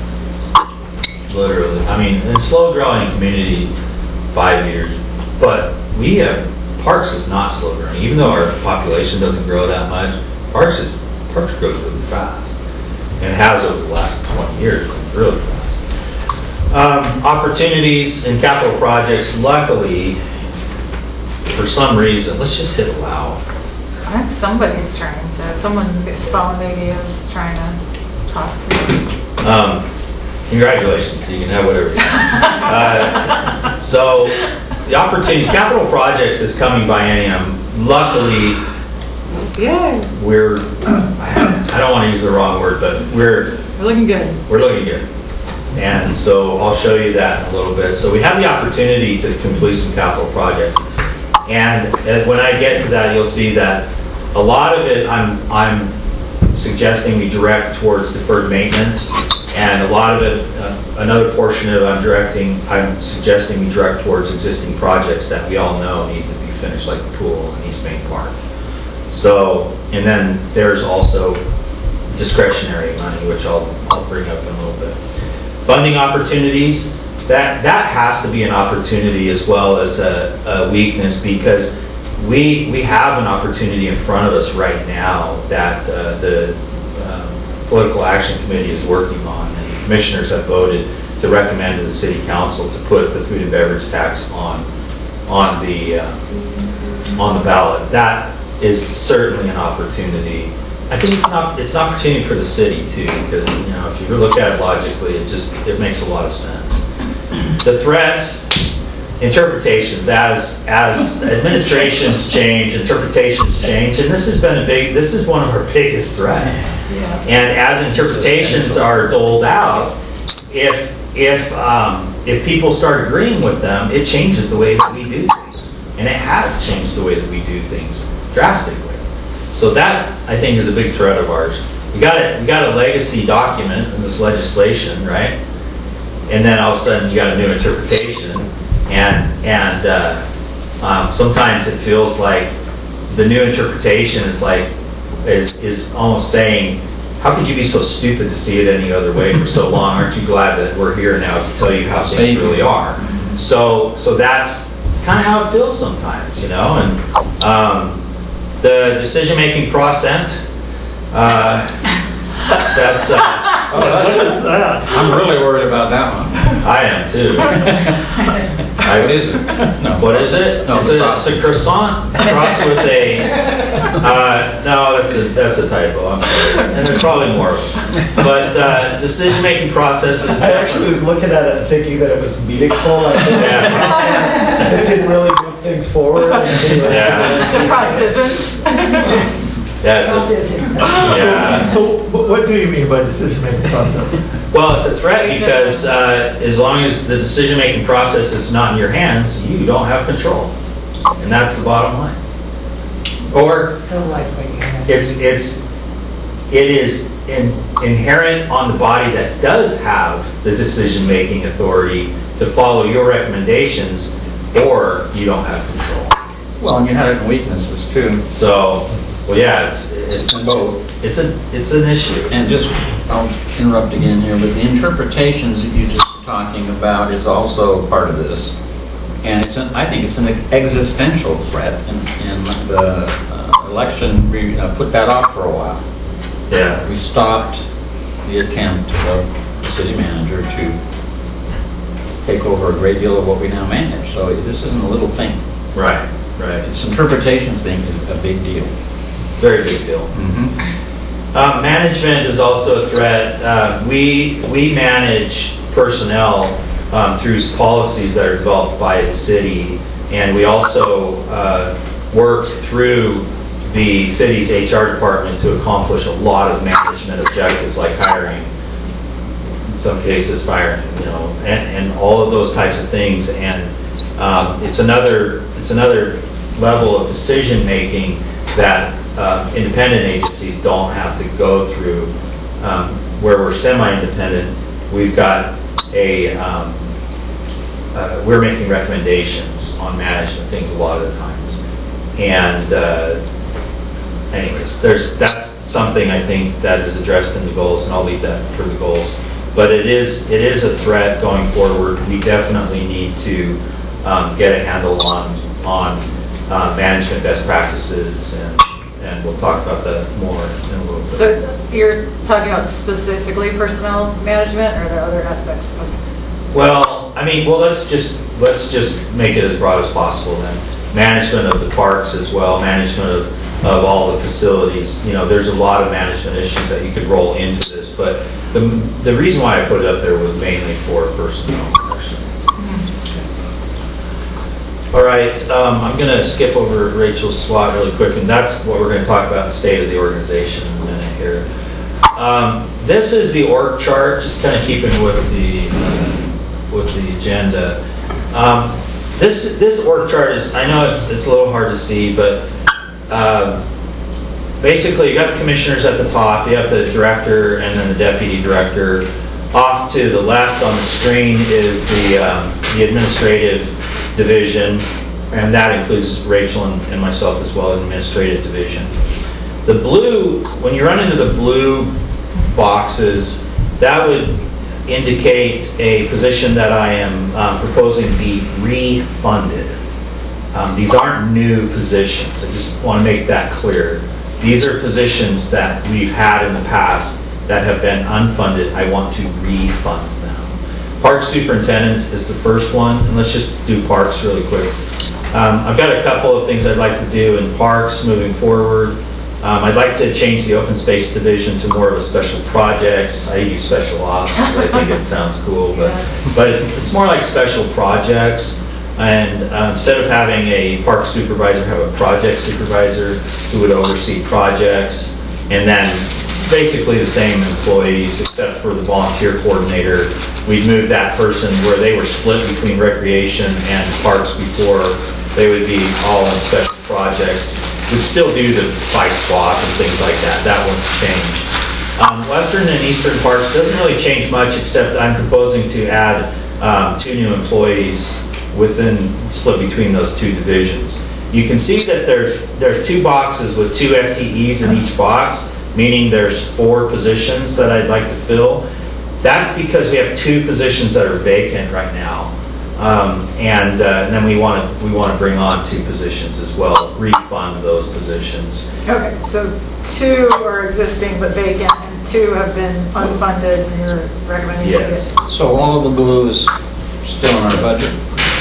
Uh, literally. I mean, in a slow-growing community, five years. But we have, Parks is not slow-growing. Even though our population doesn't grow that much, Parks is, Parks grows really fast. And has over the last twenty years, really fast. Um, opportunities in capital projects, luckily, for some reason, let's just hit allow. I think somebody's trying to, someone's phone maybe is trying to talk to me. Um, congratulations, you can have whatever you want. Uh, so, the opportunities, capital projects is coming biennium. Luckily, Yeah, we're, I don't want to use the wrong word, but we're, we're looking good. we're looking good. And so I'll show you that in a little bit. So we have the opportunity to complete some capital projects. And uh, when I get to that, you'll see that a lot of it I'm, I'm suggesting we direct towards deferred maintenance. And a lot of it, uh, another portion of it I'm directing, I'm suggesting we direct towards existing projects that we all know need to be finished, like the pool and East Main Park. So, and then there's also discretionary money, which I'll, I'll bring up in a little bit. Funding opportunities, that, that has to be an opportunity as well as a, a weakness, because we, we have an opportunity in front of us right now that uh, the uh, Political Action Committee is working on, and the commissioners have voted to recommend to the City Council to put the food and beverage tax on, on the, uh, on the ballot. That is certainly an opportunity. I think it's not, it's an opportunity for the city too, because, you know, if you look at it logically, it just, it makes a lot of sense. The threats, interpretations, as, as administrations change, interpretations change, and this has been a big, this is one of our biggest threats. Yeah. And as interpretations are doled out, if, if, um, if people start agreeing with them, it changes the way that we do things. And it has changed the way that we do things drastically. So that, I think, is a big threat of ours. We got a, we got a legacy document in this legislation, right? And then all of a sudden you got a new interpretation, and and uh, um, sometimes it feels like the new interpretation is like is is almost saying, how could you be so stupid to see it any other way for so long? Aren't you glad that we're here now to tell you how things really are? So so that's kind of how it feels sometimes, you know. And um, the decision-making process, uh, that's, uh, Oh, What that's, is that? I'm really worried about that one. I am too. I- What is it? No. What is it? No, It's the a, cross. it's a croissant crossed with a, uh, no, that's a, that's a typo, I'm sorry. And there's probably more. But, uh, decision-making process is. I actually was looking at it and thinking that it was meaningful. I think Yeah. it didn't really move things forward. Yeah. Surprise, isn't? Yeah, it's a- yeah. So wh- what do you mean by decision-making process? Well, it's a threat because uh, as long as the decision-making process is not in your hands, you don't have control. And that's the bottom line. Or Don't like what you have. it's, it's, it is in, inherent on the body that does have the decision-making authority to follow your recommendations, or you don't have control. Well, and you had it in weaknesses too. So, well, yeah, it's, it's both. It's a, it's an issue. And just, I'll interrupt again here, but the interpretations that you just talking about is also part of this. And it's an, I think it's an existential threat, and, and the uh, election, we uh, put that off for a while. Yeah. We stopped the attempt of the city manager to take over a great deal of what we now manage. So this isn't a little thing. Right, right. This interpretations thing is a big deal. Very big deal. Mm-hmm. Um, management is also a threat. Uh, we we manage personnel um, through policies that are developed by the city, and we also uh, work through the city's H R department to accomplish a lot of management objectives, like hiring, in some cases firing, you know, and, and all of those types of things. And um, it's another it's another level of decision making that uh, independent agencies don't have to go through. Um, where we're semi-independent, we've got a um, uh, we're making recommendations on management things a lot of the times. And uh, anyways, there's that's something I think that is addressed in the goals, and I'll leave that for the goals. But it is it is a threat going forward. We definitely need to um, get a handle on on uh, management best practices, and and we'll talk about that more in a little bit. So you're talking about specifically personnel management, or are there other aspects of? Well, I mean, well, let's just let's just make it as broad as possible then. Management of the parks as well, management of, of all the facilities. You know, there's a lot of management issues that you could roll into this, but the the reason why I put it up there was mainly for personnel. All right, um, I'm going to skip over Rachel's SWOT really quick, and that's what we're going to talk about, the state of the organization in a minute here. Um, this is the org chart, just kind of keeping with the uh, with the agenda. Um, this this org chart is, I know it's it's a little hard to see, but uh, basically you got the commissioners at the top, you have the director, and then the deputy director. Off to the left on the screen is the um, the administrative division, and that includes Rachel and, and myself as well, administrative division. The blue, when you run into the blue boxes, that would indicate a position that I am um, proposing to be refunded. Um, these aren't new positions. I just want to make that clear. These are positions that we've had in the past that have been unfunded. I want to refund them. Park superintendent is the first one, and let's just do parks really quick. Um, I've got a couple of things I'd like to do in parks moving forward. Um, I'd like to change the open space division to more of a special projects. I use special ops, I think it sounds cool, but but it's more like special projects. And uh, instead of having a park supervisor, have a project supervisor who would oversee projects, and then basically the same employees except for the volunteer coordinator. We'd move that person where they were split between recreation and parks before. They would be all in special projects. We'd still do the bike swap and things like that. That won't change. Um, Western and Eastern Parks doesn't really change much, except I'm proposing to add um, two new employees within, split between those two divisions. You can see that there's there's two boxes with two F T Es in each box, meaning there's four positions that I'd like to fill. That's because we have two positions that are vacant right now, um, and, uh, and then we want to we want to bring on two positions as well, refund those positions. Okay, so two are existing but vacant, and two have been unfunded, and you're recommending? Yes. So all of the blue is still in our budget?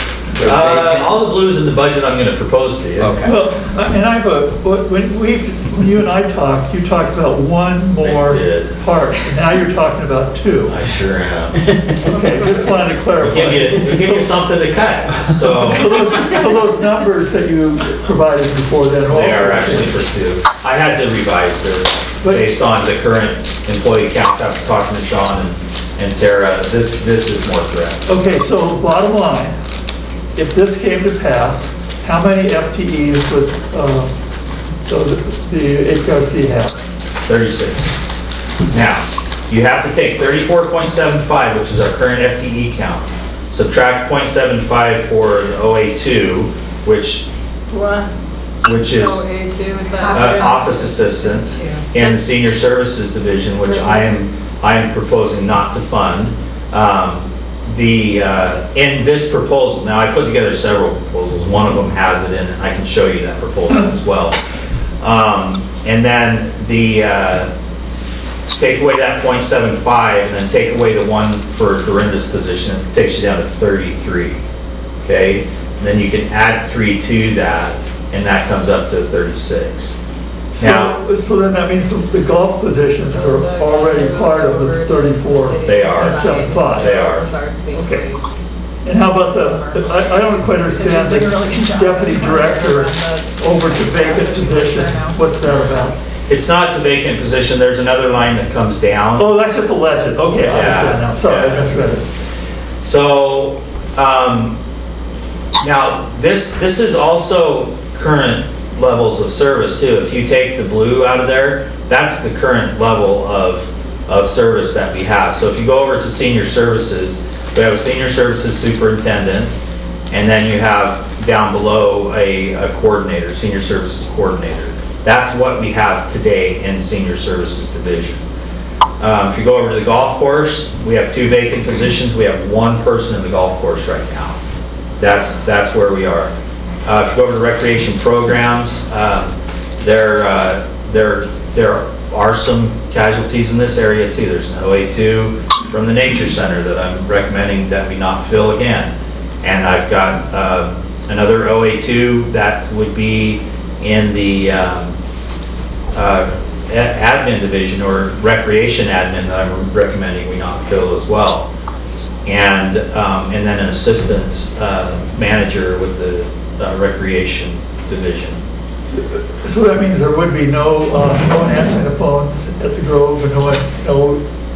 Uh, all the blues in the budget I'm going to propose to you. Okay. Well, uh, and I have a, when we, when you and I talked, you talked about one more I did. park, and now you're talking about two. I sure am. Okay, just wanted to clarify. We'll give you, we'll give you something to cut. So, So those, so those numbers that you provided before then are also... they are actually for two. I had to revise this based on the current employee counts after talking to Sean and, and Tara. This, this is more correct. Okay, so bottom line, if this came to pass, how many F T Es was, uh, so the, the H R C have? thirty-six. Now, you have to take thirty-four point seven five, which is our current F T E count, subtract zero point seven five for the O A two, which, What? which is O A two, is that? uh, office assistant in the senior services division, which I am, I am proposing not to fund. Um, the, uh, in this proposal, now I put together several proposals, one of them has it in it, I can show you that proposal as well. Um, and then the, uh, take away that zero point seven five and then take away the one for Dorinda's position, it takes you down to thirty-three, okay? And then you can add three to that, and that comes up to thirty-six. Now, So, so then that means the the golf positions are already part of the thirty-four. They are. Seven five. They are. Okay. And how about the, I, I don't quite understand the deputy director over to vacant position, what's that about? it's not the vacant position, there's another line that comes down. Oh, that's just a legend, okay, I Yeah. understand now, sorry, Yeah. I misread it. So, um, now, this, this is also current levels of service too. If you take the blue out of there, that's the current level of, of service that we have. So if you go over to senior services, we have a senior services superintendent, and then you have down below a, a coordinator, senior services coordinator. That's what we have today in senior services division. Um, if you go over to the golf course, we have two vacant positions. We have one person in the golf course right now. That's that's where we are. Uh, if you go over to recreation programs, um, there uh, there there are some casualties in this area too. There's an O A two from the nature center that I'm recommending that we not fill again, and I've got uh, another O A two that would be in the um, uh, admin division or recreation admin that I'm recommending we not fill as well. And um, and then an assistant uh, manager with the uh, recreation division. So that means there would be no, uh, no one answering the phones at the Grove, and no one, no,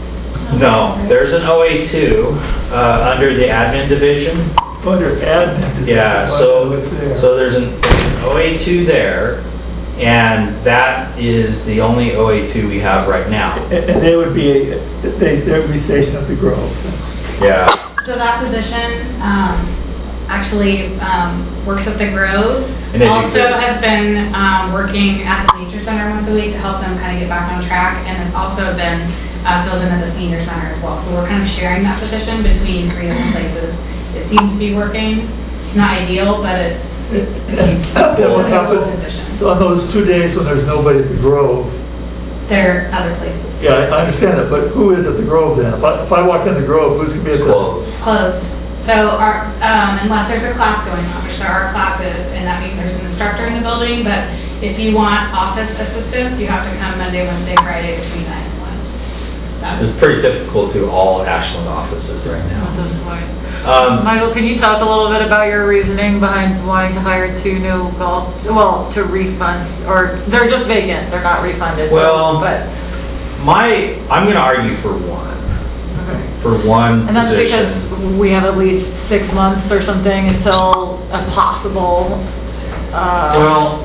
No, there's an O A two uh, under the admin division. under admin. Yeah, What's so there? so there's an, there's an O A two there, and that is the only O A two we have right now. And and they would be, they, they would be stationed at the Grove. Yeah. So that position, um, actually, um, works at the Grove. And it Also exists. has been, um, working at the nature center once a week to help them kind of get back on track, and has also been, uh, filled in at the senior center as well. So we're kind of sharing that position between three different places. It seems to be working. It's not ideal, but it's, And then what happens, so on those two days when there's nobody at the Grove, there are other places. yeah, I I understand that, but who is at the Grove then? If I, if I walk in the Grove, who's gonna be at It's the? closed. Closed. So our, um, unless there's a class going on, which there are classes, and that means there's an instructor in the building, but if you want office assistance, you have to come Monday, Wednesday, Friday between nine and one. That's- It's pretty typical to all Ashland offices right now. At this point. Um, Michael, can you talk a little bit about your reasoning behind wanting to hire two new golf, well, to refund, or they're just vacant, they're not refunded? Well, But, My, I'm gonna argue for one, okay. for one And that's position. because we have at least six months or something until a possible, uh. Well,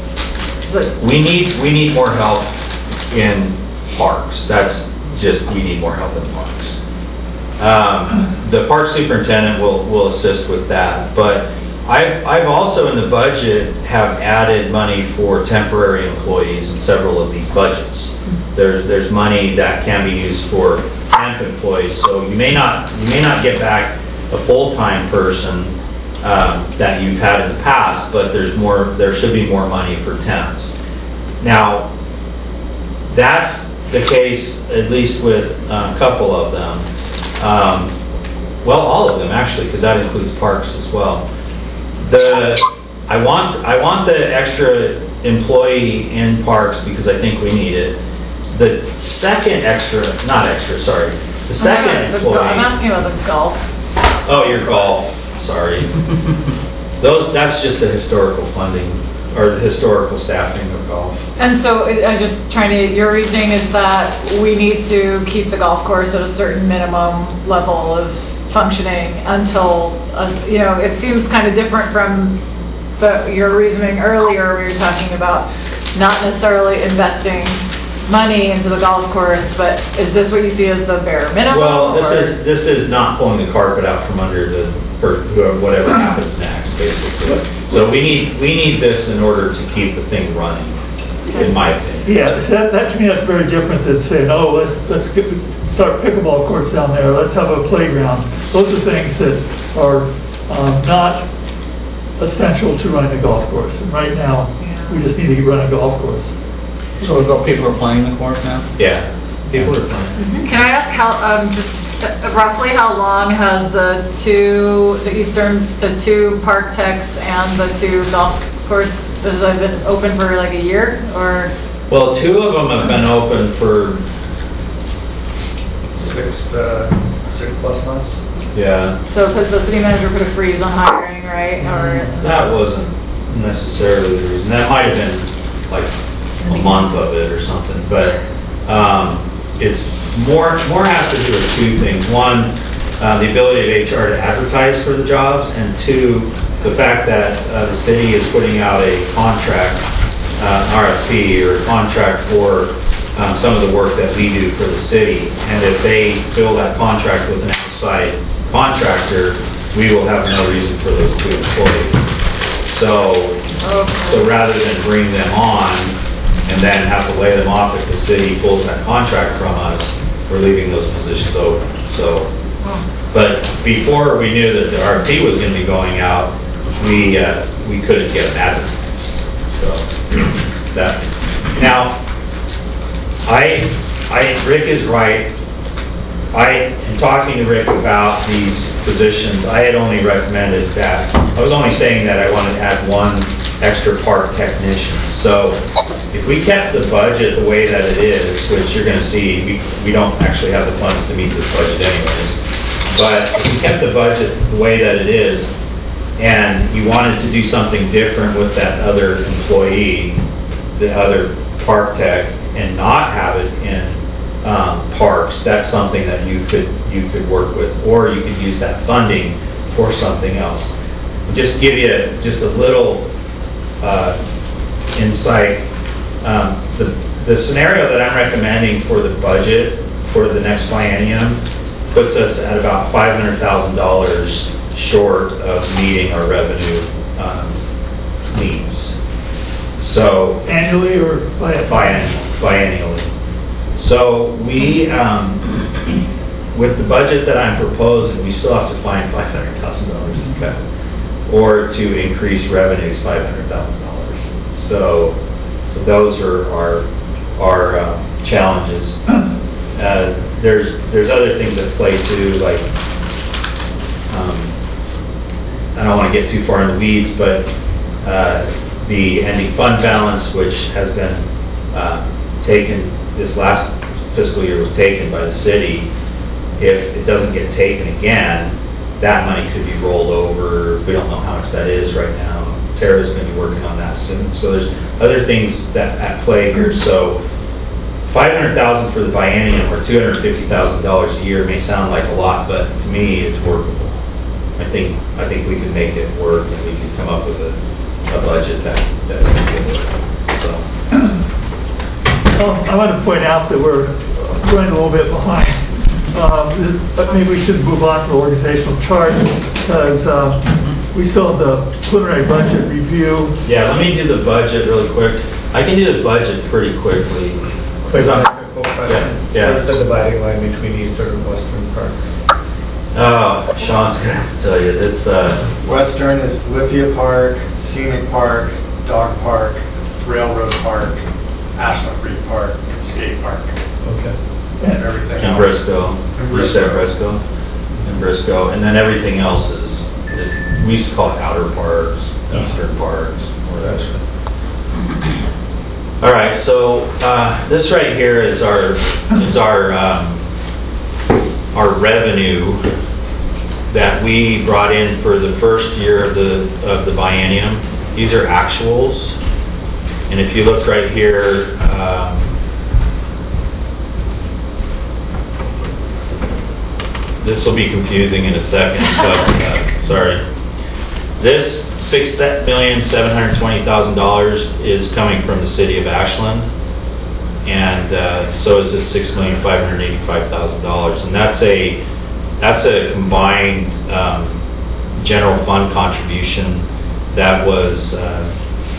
but- we need, we need more help in parks. That's just, we need more help in parks. Um, the park superintendent will, will assist with that, but I've, I've also in the budget have added money for temporary employees in several of these budgets. There's, there's money that can be used for temp employees, so you may not, you may not get back a full-time person um, that you've had in the past, but there's more, there should be more money for temps. Now, that's the case, at least with a couple of them. Um, well, all of them actually, because that includes parks as well. The I want I want the extra employee in parks because I think we need it. The second extra, not extra, sorry. The second I'm employee. asking about the golf. Oh, your golf. Sorry. Those. That's just the historical funding or the historical staffing of golf. And so, I- I'm just trying to, your reasoning is that we need to keep the golf course at a certain minimum level of functioning until, uh, you know, it seems kind of different from the, your reasoning earlier, we were talking about not necessarily investing money into the golf course, but is this what you see as the bare minimum? Well, this or- is, this is not pulling the carpet out from under the, for whoever- whatever happens next, basically. So we need, we need this in order to keep the thing running, in my opinion. Yeah, so that, that to me, that's very different than saying, oh, let's, let's get, start pickleball courts down there, let's have a playground. Those are things that are um, not essential to running a golf course. And right now, we just need to run a golf course. So the people are playing the course now? Yeah, people are playing. Can I ask how, um, just roughly how long has the two, the Eastern, the two park techs and the two golf course, has it been open for like a year, or? Well, two of them have been open for, Six, uh, six plus months. yeah, So, because the city manager put a freeze on hiring, right, or? that wasn't necessarily the reason. That might have been like a month of it or something, but um, it's more, more has to do with two things. One, uh, the ability of H R to advertise for the jobs, and two, the fact that uh, the city is putting out a contract, uh, R F P or contract for um, some of the work that we do for the city. And if they fill that contract with an outside contractor, we will have no reason for those two employees. So, so rather than bring them on and then have to lay them off if the city pulls that contract from us, we're leaving those positions open. So, but before we knew that the R F P was going to be going out, we uh, we couldn't get them advertised. So that now, I I Rick is right. I, in talking to Rick about these positions, I had only recommended that, I was only saying that I wanted to add one extra park technician. So if we kept the budget the way that it is, which you're going to see, we, we don't actually have the funds to meet this budget anyways, but if we kept the budget the way that it is, and you wanted to do something different with that other employee, the other park tech, and not have it in Um, parks, that's something that you could you could work with, or you could use that funding for something else. Just give you just a little uh, insight. Um, the the scenario that I'm recommending for the budget for the next biennium puts us at about five hundred thousand dollars short of meeting our revenue um, needs. So Annually or by biennial, biennially. So we, um, with the budget that I'm proposing, we still have to find five hundred thousand dollars to cut, or to increase revenues five hundred thousand dollars. So, so those are our, our uh, challenges. Uh, there's, there's other things at play too, like, um, I don't want to get too far in the weeds, but uh, the ending fund balance, which has been uh, taken, this last fiscal year was taken by the city. If it doesn't get taken again, that money could be rolled over. We don't know how much that is right now. Tara's going to be working on that soon. So there's other things that at play here. So five hundred thousand dollars for the biennium or two hundred fifty thousand dollars a year may sound like a lot, but to me it's workable. I think I think we can make it work, and we can come up with a, a budget that that can work. So. Well, I want to point out that we're running a little bit behind. Um, but maybe we should move on to the organizational chart, because uh, we still have the preliminary budget review. Yeah, let me do the budget really quick. I can do the budget pretty quickly. Quick technical question. Yeah, yeah. Where's the dividing line between eastern and western parks? Oh, Sean's gonna have to tell you. It's uh, Western is Lithia Park, Scenic Park, Dog Park, Railroad Park, Ashland Creek Park, and Skate Park. Okay. And everything in else. Briscoe. In You said Briscoe. Briscoe. In Briscoe, and then everything else is is we used to call it outer parks, eastern parks, whatever. All right, so uh, this right here is our is our um, our revenue that we brought in for the first year of the of the biennium. These are actuals, and if you look right here, um, this will be confusing in a second, but uh, sorry. This six million seven hundred twenty thousand dollars is coming from the city of Ashland, and uh, so is this six million five hundred eighty-five thousand dollars, and that's a that's a combined um, general fund contribution that was uh,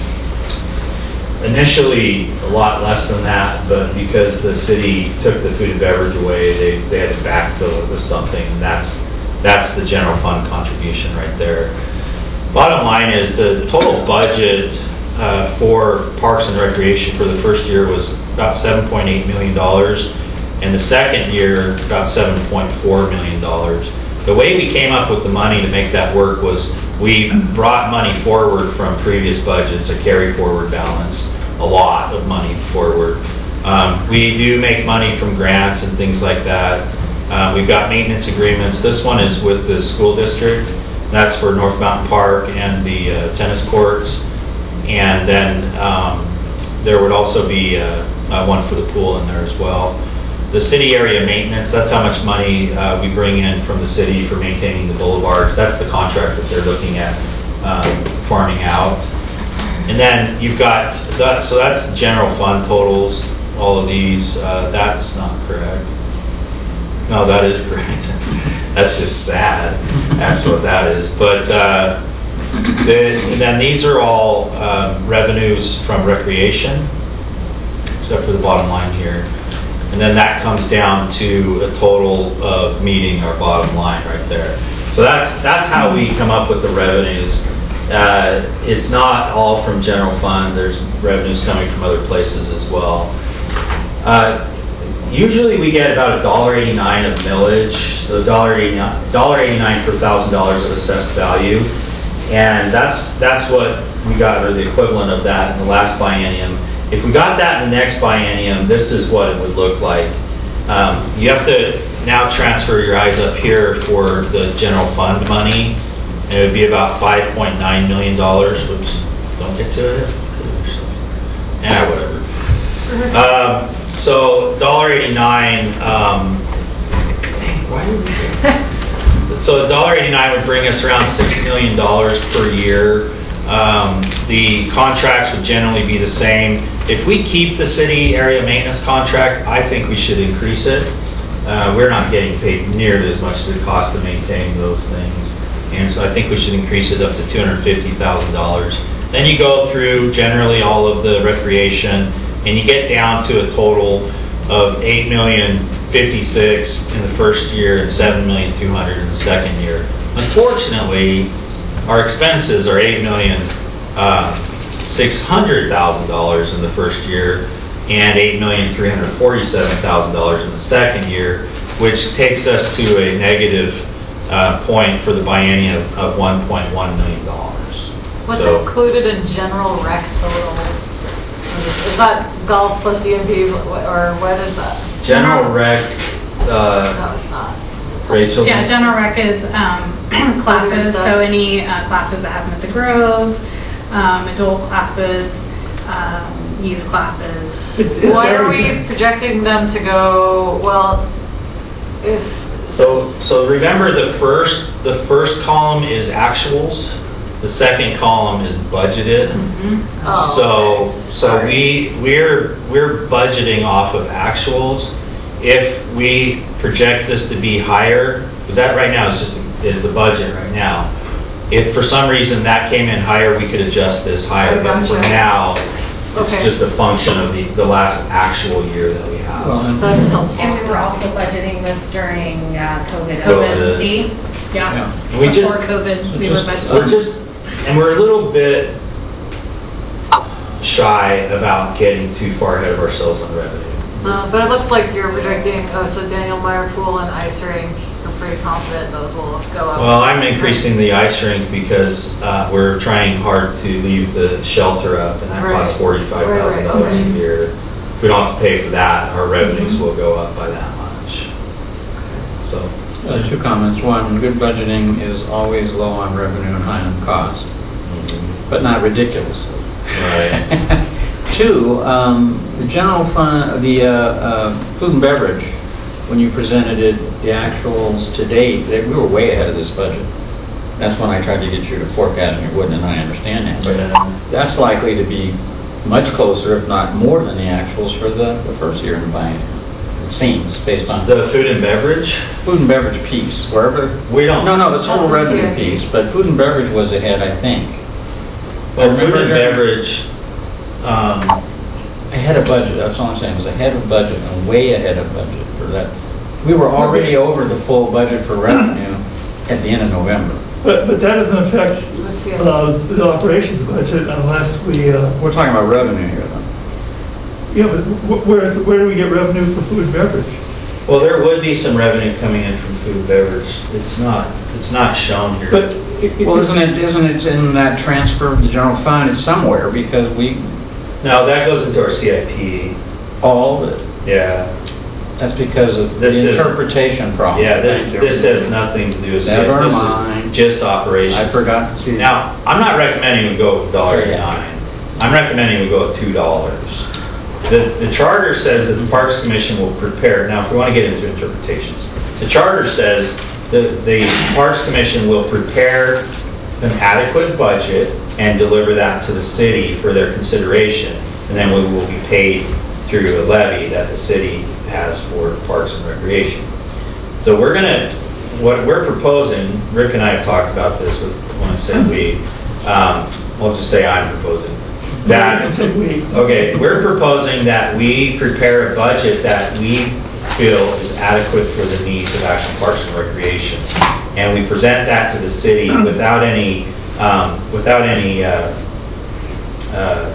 initially a lot less than that, but because the city took the food and beverage away, they, they had to backfill it with something, and that's that's the general fund contribution right there. Bottom line is the total budget uh, for Parks and Recreation for the first year was about seven point eight million dollars, and the second year about seven point four million dollars. The way we came up with the money to make that work was we brought money forward from previous budgets, a carry forward balance, a lot of money forward. Um, we do make money from grants and things like that. Uh, we've got maintenance agreements. This one is with the school district. That's for North Mountain Park and the uh, tennis courts. And then um, there would also be uh, uh, one for the pool in there as well. The city area maintenance, that's how much money uh, we bring in from the city for maintaining the boulevards. That's the contract that they're looking at um, farming out. And then you've got, that, so that's general fund totals, all of these. Uh, that's not correct. No, that is correct. That's just sad. That's what that is. But uh, the, and then these are all um, revenues from recreation, except for the bottom line here. And then that comes down to a total of meeting our bottom line right there. So that's that's how we come up with the revenues. Uh, it's not all from general fund. There's revenues coming from other places as well. Uh, usually we get about a dollar eighty-nine of millage, so a dollar eighty-nine per thousand dollars of assessed value, and that's that's what we got, or the equivalent of that in the last biennium. If we got that in the next biennium, this is what it would look like. Um, you have to now transfer your eyes up here for the general fund money, and it would be about five point nine million dollars. Whoops, don't get to it. Yeah, whatever. Um, so one dollar eighty-nine. Um, why did we so one dollar eighty-nine would bring us around six million dollars per year. Um, the contracts would generally be the same. If we keep the city area maintenance contract, I think we should increase it. Uh, we're not getting paid nearly as much as it costs to maintain those things. And so I think we should increase it up to two hundred fifty thousand dollars. Then you go through generally all of the recreation, and you get down to a total of eight million fifty-six in the first year and seven million two hundred in the second year. Unfortunately, our expenses are eight million six hundred thousand dollars in the first year and eight million three hundred forty-seven thousand dollars in the second year, which takes us to a negative uh, point for the biennium of, of one point one million dollars. What's So, included in general rec totals? Is that golf plus D M V, or what is that? general rec, No, uh, it's not. Rachel? Yeah, general rec is um, classes, so any uh, classes that happen at the Grove, um, adult classes, um, youth classes. It's, it's Why are we everything. projecting them to go, well, if, So, so remember the first, the first column is actuals, the second column is budgeted. oh, So, okay. so Sorry. we, we're, we're budgeting off of actuals. If we project this to be higher, because that right now is just, is the budget right now. If for some reason that came in higher, we could adjust this higher, but for Gotcha. now, it's Okay. just a function of the, the last actual year that we have. Well, and- That's helpful. And we were also budgeting this during uh, COVID. COVID. See? Yeah. Yeah. We just- Before COVID, we were just- budgeting. We're just, and we're a little bit shy about getting too far ahead of ourselves on revenue. Uh, but it looks like you're projecting, uh, so Daniel Meyer Pool and ice rink, you're pretty confident those will go up. Well, I'm increasing the ice rink because uh, we're trying hard to leave the shelter up, and that Right. costs forty-five thousand dollars Right, right, a okay. year. If we don't have to pay for that, our revenues will go up by that much. So, Uh, two comments. One, good budgeting is always low on revenue and high on cost, but not ridiculously. right. Two, um, the general fund, the uh, uh, food and beverage, when you presented it, the actuals to date, they, we were way ahead of this budget. That's when I tried to get you to forecast, and you wouldn't, and I understand that. But Yeah. that's likely to be much closer, if not more than the actuals for the, the first year in the biennium. It seems, based on The food and beverage, food and beverage piece, wherever. we don't. No, no, the total That's revenue okay. piece, but food and beverage was ahead, I think. Well, I food remember and hearing- beverage, um, Ahead of budget, that's all I'm saying, it was ahead of budget, and way ahead of budget for that. We were already over the full budget for revenue at the end of November. But, but that doesn't affect, Let's see. uh, the operations budget unless we, uh, We're talking about revenue here, though. yeah, but wh- where, is- where do we get revenue for food and beverage? well, there would be some revenue coming in from food and beverage. It's not, it's not shown here. But. it- it- Well, isn't it, isn't it in that transfer of the general fund, it's somewhere, because we, No, that goes into our C I P. all of it, Yeah. that's because of This the is- interpretation problem. Yeah, this, Thank you. this has nothing to do with C I P. Never This is mind. just operations. I forgot to see. Now, I'm not recommending we go with a dollar eighty-nine. I'm recommending we go with two dollars. The, the charter says that the Parks Commission will prepare, now if we want to get into interpretations, the charter says that the Parks Commission will prepare an adequate budget and deliver that to the city for their consideration, and then we will be paid through a levy that the city has for Parks and Recreation. So we're gonna, what we're proposing, Rick and I have talked about this with, when I said we, um, I'll just say I'm proposing. That, I said we. okay, we're proposing that we prepare a budget that we feel is adequate for the needs of Ashland Parks and Recreation. And we present that to the city without any, um, without any, uh, uh,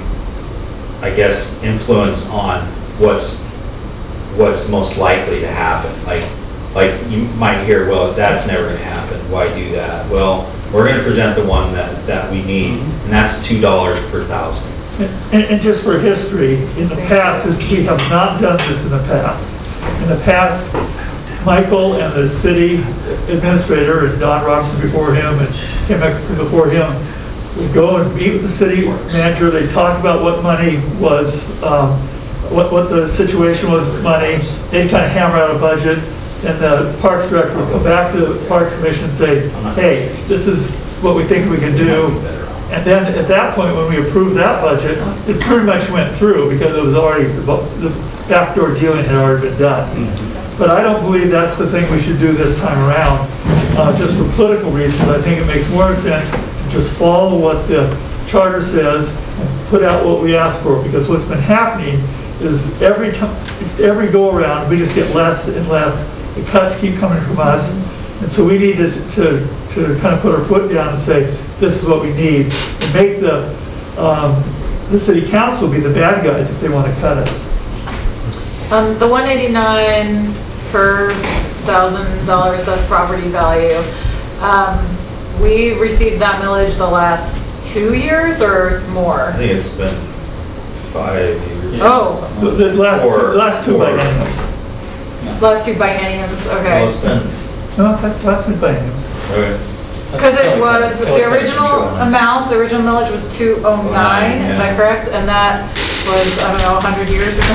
I guess, influence on what's, what's most likely to happen. Like, like you might hear, well, that's never going to happen. Why do that? Well, we're going to present the one that, that we need, and that's two dollars per thousand. And, and just for history, in the past, this, we have not done this in the past. In the past, Michael and the city administrator, and Don Robinson before him, and Kim Eckerson before him, would go and meet with the city manager. They talk about what money was, um, what, what the situation was with money. They'd kind of hammer out a budget, and the Parks Director would come back to the Parks Commission and say, hey, this is what we think we can do. And then at that point, when we approved that budget, it pretty much went through because it was already, the backdoor dealing had already been done. But I don't believe that's the thing we should do this time around, uh, just for political reasons. I think it makes more sense to just follow what the charter says and put out what we ask for. Because what's been happening is every time, every go around, we just get less and less. The cuts keep coming from us. And so we need to, to, to kind of put our foot down and say, this is what we need. And make the, um, the city council be the bad guys if they want to cut us. Um, the one eighty-nine per thousand dollars of property value, um, we received that millage the last two years or more? I think it's been five years. Oh, The, the last, Or- the last two or- bienniums. last two bienniums, Well, okay. it's been, No, that's last two bienniums. okay. Because it was, the Kelly Cutter's original insurance. amount, the original millage was two oh nine, is that Yeah. correct? And that was, I don't know, a hundred years ago.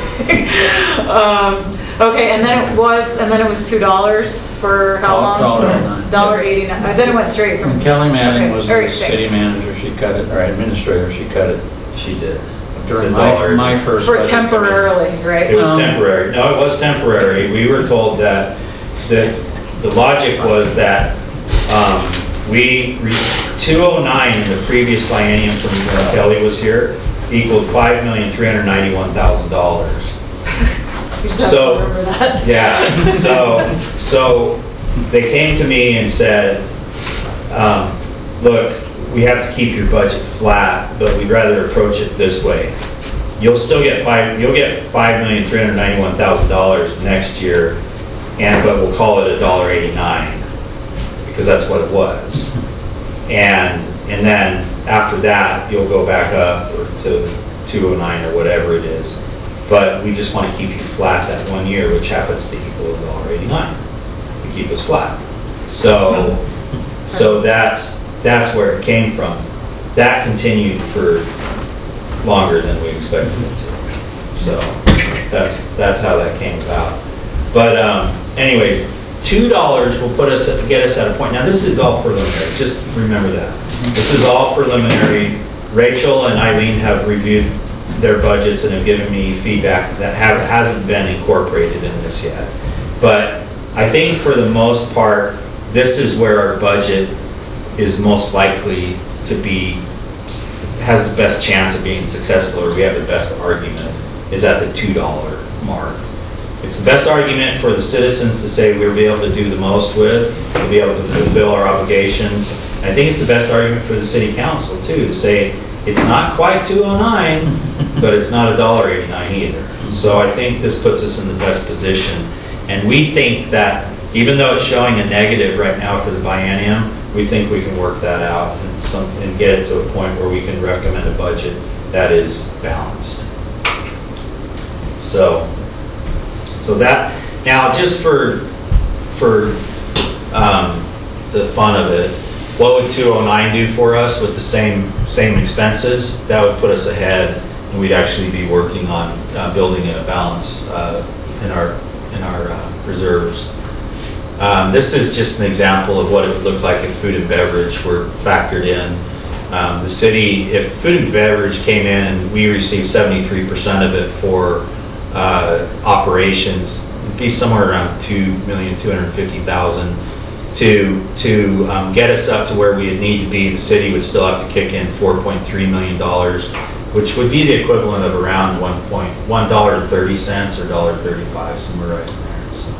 Um, okay, and then it was, and then it was two dollars for how long? Dollar eighty-nine. Dollar eighty-nine, Uh, then it went straight from. When Kelly Manning Okay, was all the right, thanks. city manager, she cut it, or administrator, she cut it She did. during The my, dollar- my first. For budget committee. temporarily, right? It was Um, temporary. No, it was temporary. We were told that, that the logic was that, um, we, two oh nine in the previous biennium from when Kelly was here equaled five million, three hundred ninety-one thousand dollars. You just have to So, remember that. yeah, so, so they came to me and said, um, look, we have to keep your budget flat, but we'd rather approach it this way. You'll still get five, you'll get five million, three hundred ninety-one thousand dollars next year, and, but we'll call it a dollar eighty-nine, because that's what it was. And, and then after that, you'll go back up or to two oh nine or whatever it is. But we just want to keep you flat that one year, which happens to equal a dollar eighty-nine, to keep us flat. So, so that's, that's where it came from. That continued for longer than we expected it to. So that's, that's how that came about. But um, anyways, two dollars will put us, get us at a point. Now this is all preliminary, just remember that. This is all preliminary. Rachel and Eileen have reviewed their budgets and have given me feedback that have, hasn't been incorporated in this yet. But I think for the most part, this is where our budget is most likely to be, has the best chance of being successful, or we have the best argument, is at the two dollar mark. It's the best argument for the citizens to say we'll be able to do the most with, to be able to fulfill our obligations. And I think it's the best argument for the city council too, to say it's not quite two oh nine, but it's not a dollar eighty-nine either. So I think this puts us in the best position. And we think that even though it's showing a negative right now for the biennium, we think we can work that out and, some, and get it to a point where we can recommend a budget that is balanced. So, so that, now just for, for um, the fun of it, what would two oh nine do for us with the same, same expenses? That would put us ahead, and we'd actually be working on uh, building a balance uh, in our, in our uh, reserves. Um, this is just an example of what it would look like if food and beverage were factored in. Um, the city, if food and beverage came in and we received seventy-three percent of it for uh, operations, it'd be somewhere around two million two hundred fifty thousand. To, to um, get us up to where we would need to be, the city would still have to kick in four point three million dollars, which would be the equivalent of around one point one dollar and thirty cents or one dollar and thirty-five cents, somewhere right in there.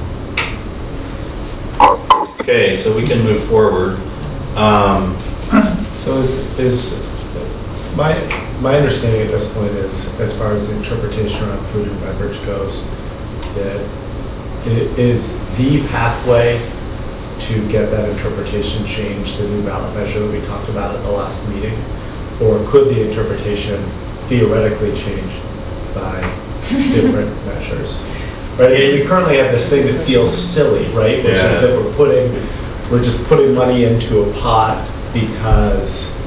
Okay, so we can move forward. Um, so is, is my my understanding at this point is, as far as the interpretation around food and beverage goes, that it is the pathway to get that interpretation changed, the new ballot measure that we talked about at the last meeting, or could the interpretation theoretically change by different measures? Right, and we currently have this thing that feels silly, right? Which yeah. is that we're putting, we're just putting money into a pot because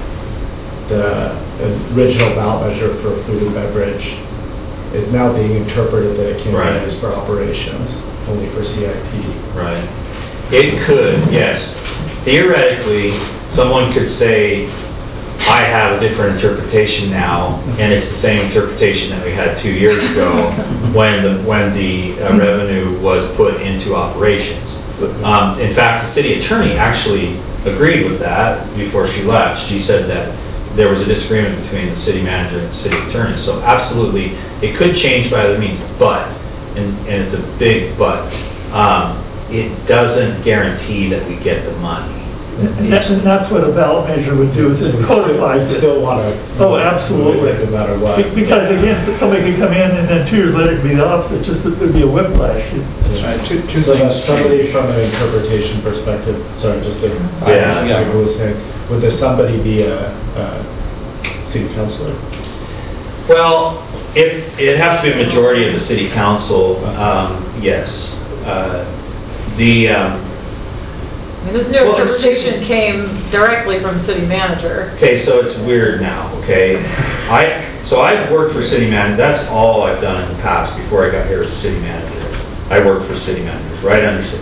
the original ballot measure for food and beverage is now being interpreted that it can right. be used for operations, only for C I P. Right. It could, yes. Theoretically, someone could say, I have a different interpretation now, and it's the same interpretation that we had two years ago when the, when the uh, revenue was put into operations. Um, in fact, the city attorney actually agreed with that before she left. She said that there was a disagreement between the city manager and the city attorney. So absolutely, it could change by other means, but, and, and it's a big but, um, it doesn't guarantee that we get the money. And that's, and that's what a ballot measure would do, is it codifies it. Still want to. Oh, absolutely. No matter what. Be- Because again, somebody could come in and then two years later it could be the opposite, just that there'd be a whiplash. That's right. Two, two So things. that somebody from an interpretation perspective, sorry, just to, Yeah. I, I was saying, would there somebody be a, a city councilor? Well, if it has to be a majority of the city council, um, yes. Uh, the um, I mean, this new Well, it's- interpretation came directly from city manager. okay, so it's weird now. Okay, I so I've worked for city manager. That's all I've done in the past before I got here as city manager. I worked for city managers right under city,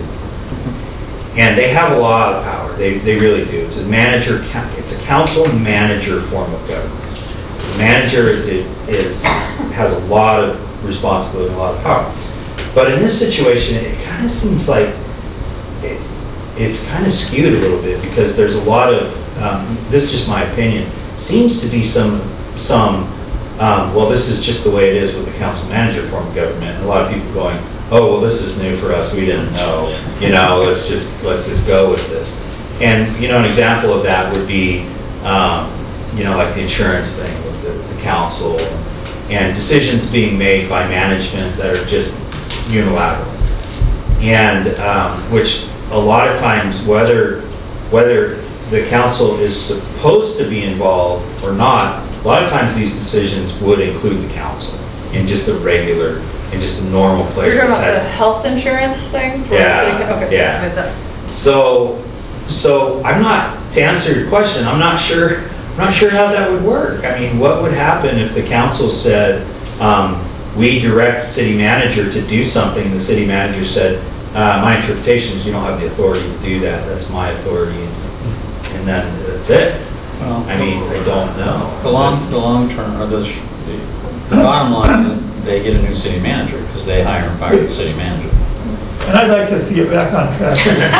and they have a lot of power. They they really do. It's a manager. It's a council manager form of government. The manager is is has a lot of responsibility and a lot of power. But in this situation, it kind of seems like it, it's kind of skewed a little bit, because there's a lot of, um, this is just my opinion, seems to be some, some um, well, this is just the way it is with the council manager form of government. And a lot of people going, oh, well, this is new for us, we didn't know, you know, let's just, let's just go with this. And, you know, an example of that would be, um, you know, like the insurance thing with the, the council, and decisions being made by management that are just unilateral. And um, which a lot of times, whether whether the council is supposed to be involved or not, a lot of times these decisions would include the council in just a regular, in just a normal place. You're talking about that- the health insurance thing? for Yeah, the city? Okay. yeah. With that. So, so I'm not, to answer your question, I'm not sure, I'm not sure how that would work. I mean, what would happen if the council said, um, we direct the city manager to do something, the city manager said, uh, my interpretation is you don't have the authority to do that, that's my authority, and then that's it. Well, I mean, I don't know. The long, the long term, or the, the bottom line is they get a new city manager because they hire and fire the city manager. And I'd like us to get back on track.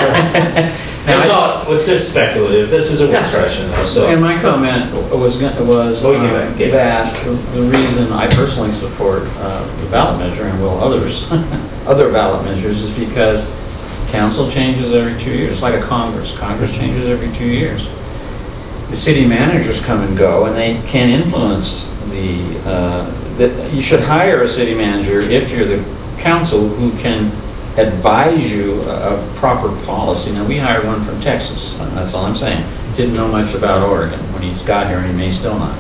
It's all, it's just speculative, this is a work session though, so. And my comment was, go- was Oh, you uh, can get- that the reason I personally support uh, the ballot measure, and will others, other ballot measures, is because council changes every two years. It's like a Congress. Congress changes every two years. The city managers come and go, and they can influence the, uh, that you should hire a city manager if you're the council who can advise you a, a proper policy. Now, we hired one from Texas, that's all I'm saying. Didn't know much about Oregon when he got here, and he may still not.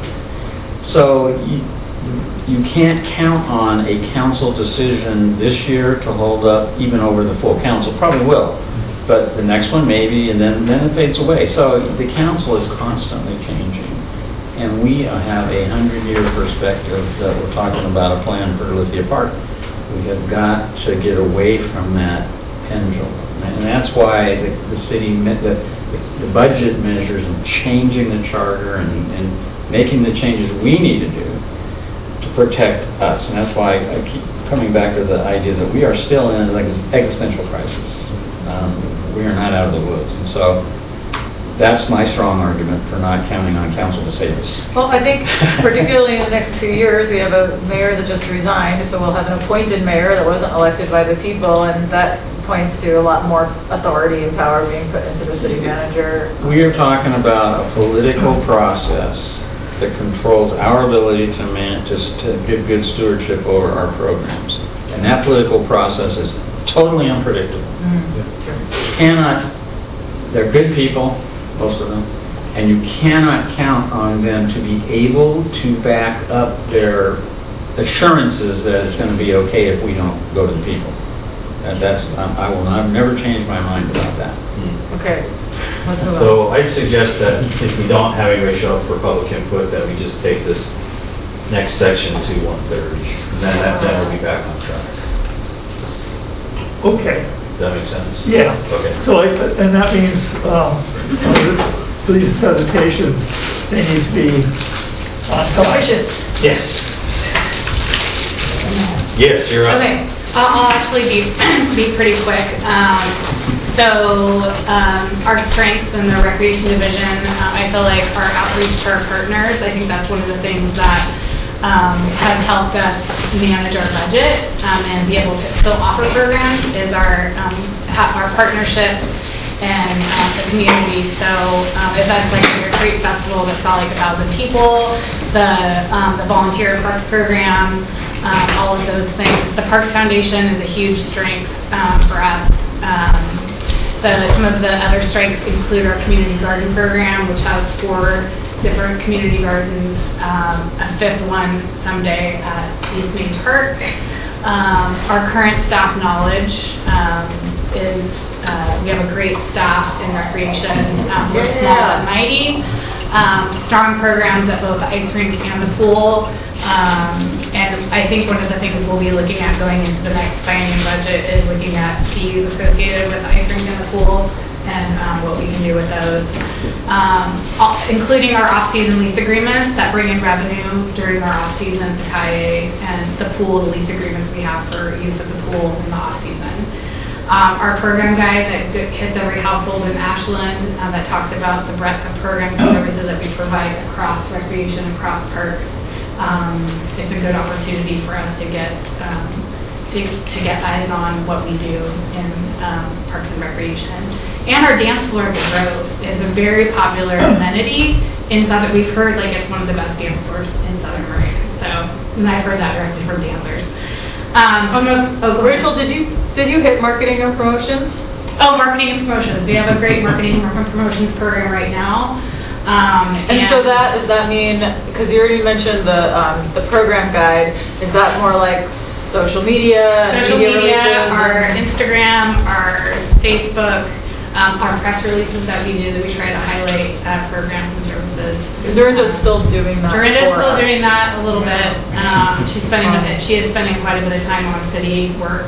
So you, you can't count on a council decision this year to hold up even over the full council. Probably will, but the next one maybe, and then, then it fades away. So the council is constantly changing. And we have a hundred-year perspective that we're talking about a plan for Lithia Park. We have got to get away from that pendulum. And that's why the, the city, the, the budget measures and changing the charter and, and making the changes we need to do to protect us. And that's why I keep coming back to the idea that we are still in an existential crisis. Um, we are not out of the woods. And so that's my strong argument for not counting on council to save us. Well, I think particularly in the next two years, we have a mayor that just resigned, so we'll have an appointed mayor that wasn't elected by the people, and that points to a lot more authority and power being put into the city manager. We are talking about a political process that controls our ability to man, to, to give good stewardship over our programs. And that political process is totally unpredictable. Mm. Cannot, they're good people, most of them, and you cannot count on them to be able to back up their assurances that it's going to be okay if we don't go to the people. And that's, um, I will not, never change my mind about that. Okay, let's move on. So I'd suggest that if we don't have anybody show up for public input, that we just take this next section to one thirty. And then, that- then we'll be back on track. Okay. Does that make sense? Yeah. Okay. So, I- and that means, um, uh, these presentations, they need to be on time. Yes. Yes, you're up. Okay, I'll, I'll actually be, be pretty quick. Um, so, um, our strengths in the recreation division, uh, I feel like our outreach to our partners, I think that's one of the things that um, has helped us manage our budget um, and be able to still offer programs is our, um, ha- our partnership and um, the community. So um, events like the Retreat Festival that saw like a thousand people, the um, the volunteer parks program, um, all of those things. The Parks Foundation is a huge strength um, for us. Um, the, some of the other strengths include our community garden program, which has four different community gardens, um, a fifth one someday at East Main Park. Um, our current staff knowledge um, is uh, we have a great staff in recreation. Um, we're small but mighty. Um, strong programs at both the ice rink and the pool. Um, and I think one of the things we'll be looking at going into the next biennium budget is looking at fees associated with the ice rink and the pool and um, what we can do with those. Um, all, including our off-season lease agreements that bring in revenue during our off-season to K I A and the pool, the lease agreements we have for use of the pool in the off-season. Um, our program guide that hits every household in Ashland uh, that talks about the breadth of programs and services that we provide across recreation, across parks. Um, it's a good opportunity for us to get um, to, to get eyes on what we do in um, parks and recreation. And our dance floor at the Grove is a very popular amenity in Southern. We've heard like it's one of the best dance floors in Southern Oregon. So, and I've heard that directly from dancers. Um, Oh, no. Oh, Rachel, did you did you hit marketing and promotions? Oh, marketing and promotions. We have a great marketing and promotions program right now. Um, And, and so that does that mean, because you already mentioned the um, the program guide, is that more like social media? Social media, media, releases, our and- Instagram, our Facebook, um, our press releases that we do that we try to highlight uh, programs and services. Dorinda's still doing that. Dorinda's for still us. doing that a little bit. Um, she's spending a bit, she is spending quite a bit of time on city work,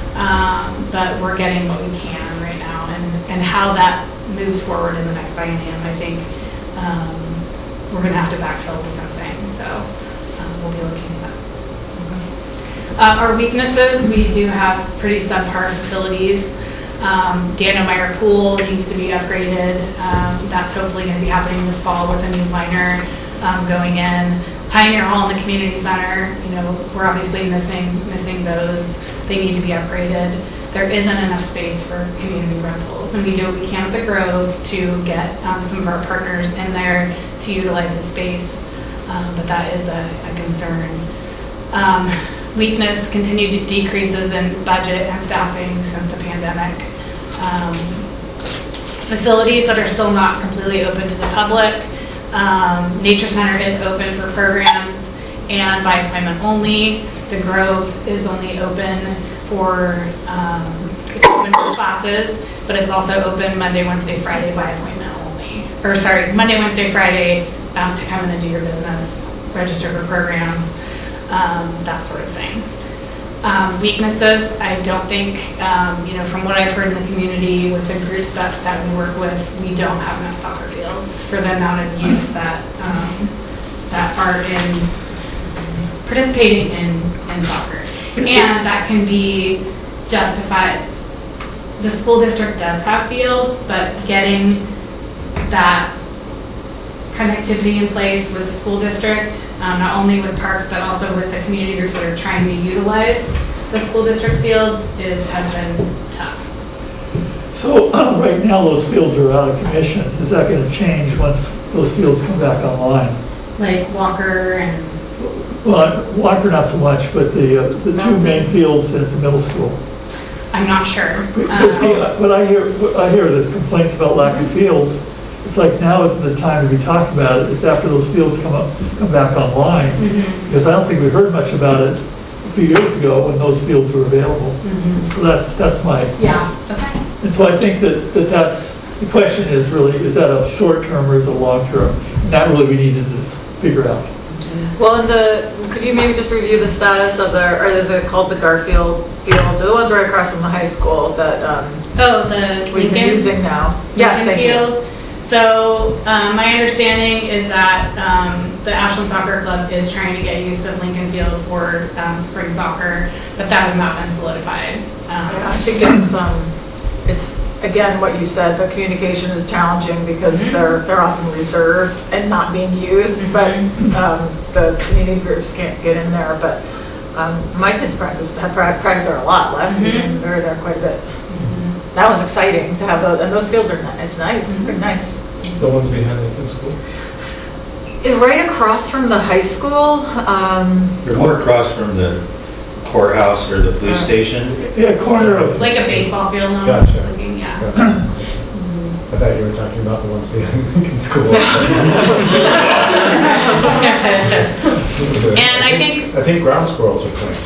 um, but we're getting what we can right now, and and how that moves forward in the next biennium, I think. Um, we're gonna have to backfill with something, so, um, we'll be looking at that. Uh, our weaknesses, we do have pretty subpar facilities. Um, Daniel Meyer Pool needs to be upgraded. Um, that's hopefully going to be happening this fall with a new liner um, going in. Pioneer Hall and the Community Center, you know, we're obviously missing missing those. They need to be upgraded. There isn't enough space for community rentals, and we do what we can at the Grove to get um, some of our partners in there to utilize the space, um, but that is a, a concern. Um, Weakness, continued decreases in budget and staffing since the pandemic. Um, facilities that are still not completely open to the public. Um, Nature Center is open for programs and by appointment only. The Grove is only open for um, it's open for classes, but it's also open Monday, Wednesday, Friday by appointment only. Or sorry, Monday, Wednesday, Friday um, to come in and do your business, register for programs. Um, that sort of thing. Um, weaknesses, I don't think, um, you know, from what I've heard in the community with the groups that, that we work with, we don't have enough soccer fields for the amount of youth that um, that are in participating in, in soccer. And that can be justified. The school district does have fields, but getting that connectivity in place with the school district, um, not only with parks but also with the community groups that are trying to utilize the school district fields, is has been tough. So um, right now those fields are out of commission. Is that going to change once those fields come back online? Like Walker and... Well, Walker not so much, but the uh, the two main fields at the middle school. I'm not sure. But, Um, see, but I hear I hear there's complaints about lack of fields. It's like now isn't the time to be talking about it. It's after those fields come up, come back online. Mm-hmm. Because I don't think we heard much about it a few years ago when those fields were available. Mm-hmm. So that's that's my. Yeah. Okay. And so I think that, that that's the question is really, is that a short term or is it a long term? And that really we need to just figure out. Well, and the, could you maybe just review the status of the, or is it called the Garfield Fields, or the ones right across from the high school that um, Oh, the we've been Lincoln- using now? Yes, Lincoln thank Field. you. So um, my understanding is that um, the Ashland Soccer Club is trying to get use of Lincoln Field for um, spring soccer, but that has not been solidified. Um, Yeah, I think it's, um, it's, again, what you said, the communication is challenging because Mhm. they're, they're often reserved and not being used, but Mhm. um, the community groups can't get in there, but um, my kids practice, have pra- practiced there a lot last Mhm. season, they were there quite a bit. Mhm. That was exciting to have those, and those fields are, ni- it's nice, Mhm. they're nice. The ones behind the school? It's right across from the high school, um, They're more across from the courthouse or the police Uh, station. Yeah, corner of. Like a baseball field, no? Gotcha. Looking, yeah. Gotcha. I thought you were talking about the ones behind Lincoln School. And I think- I think ground squirrels are playing.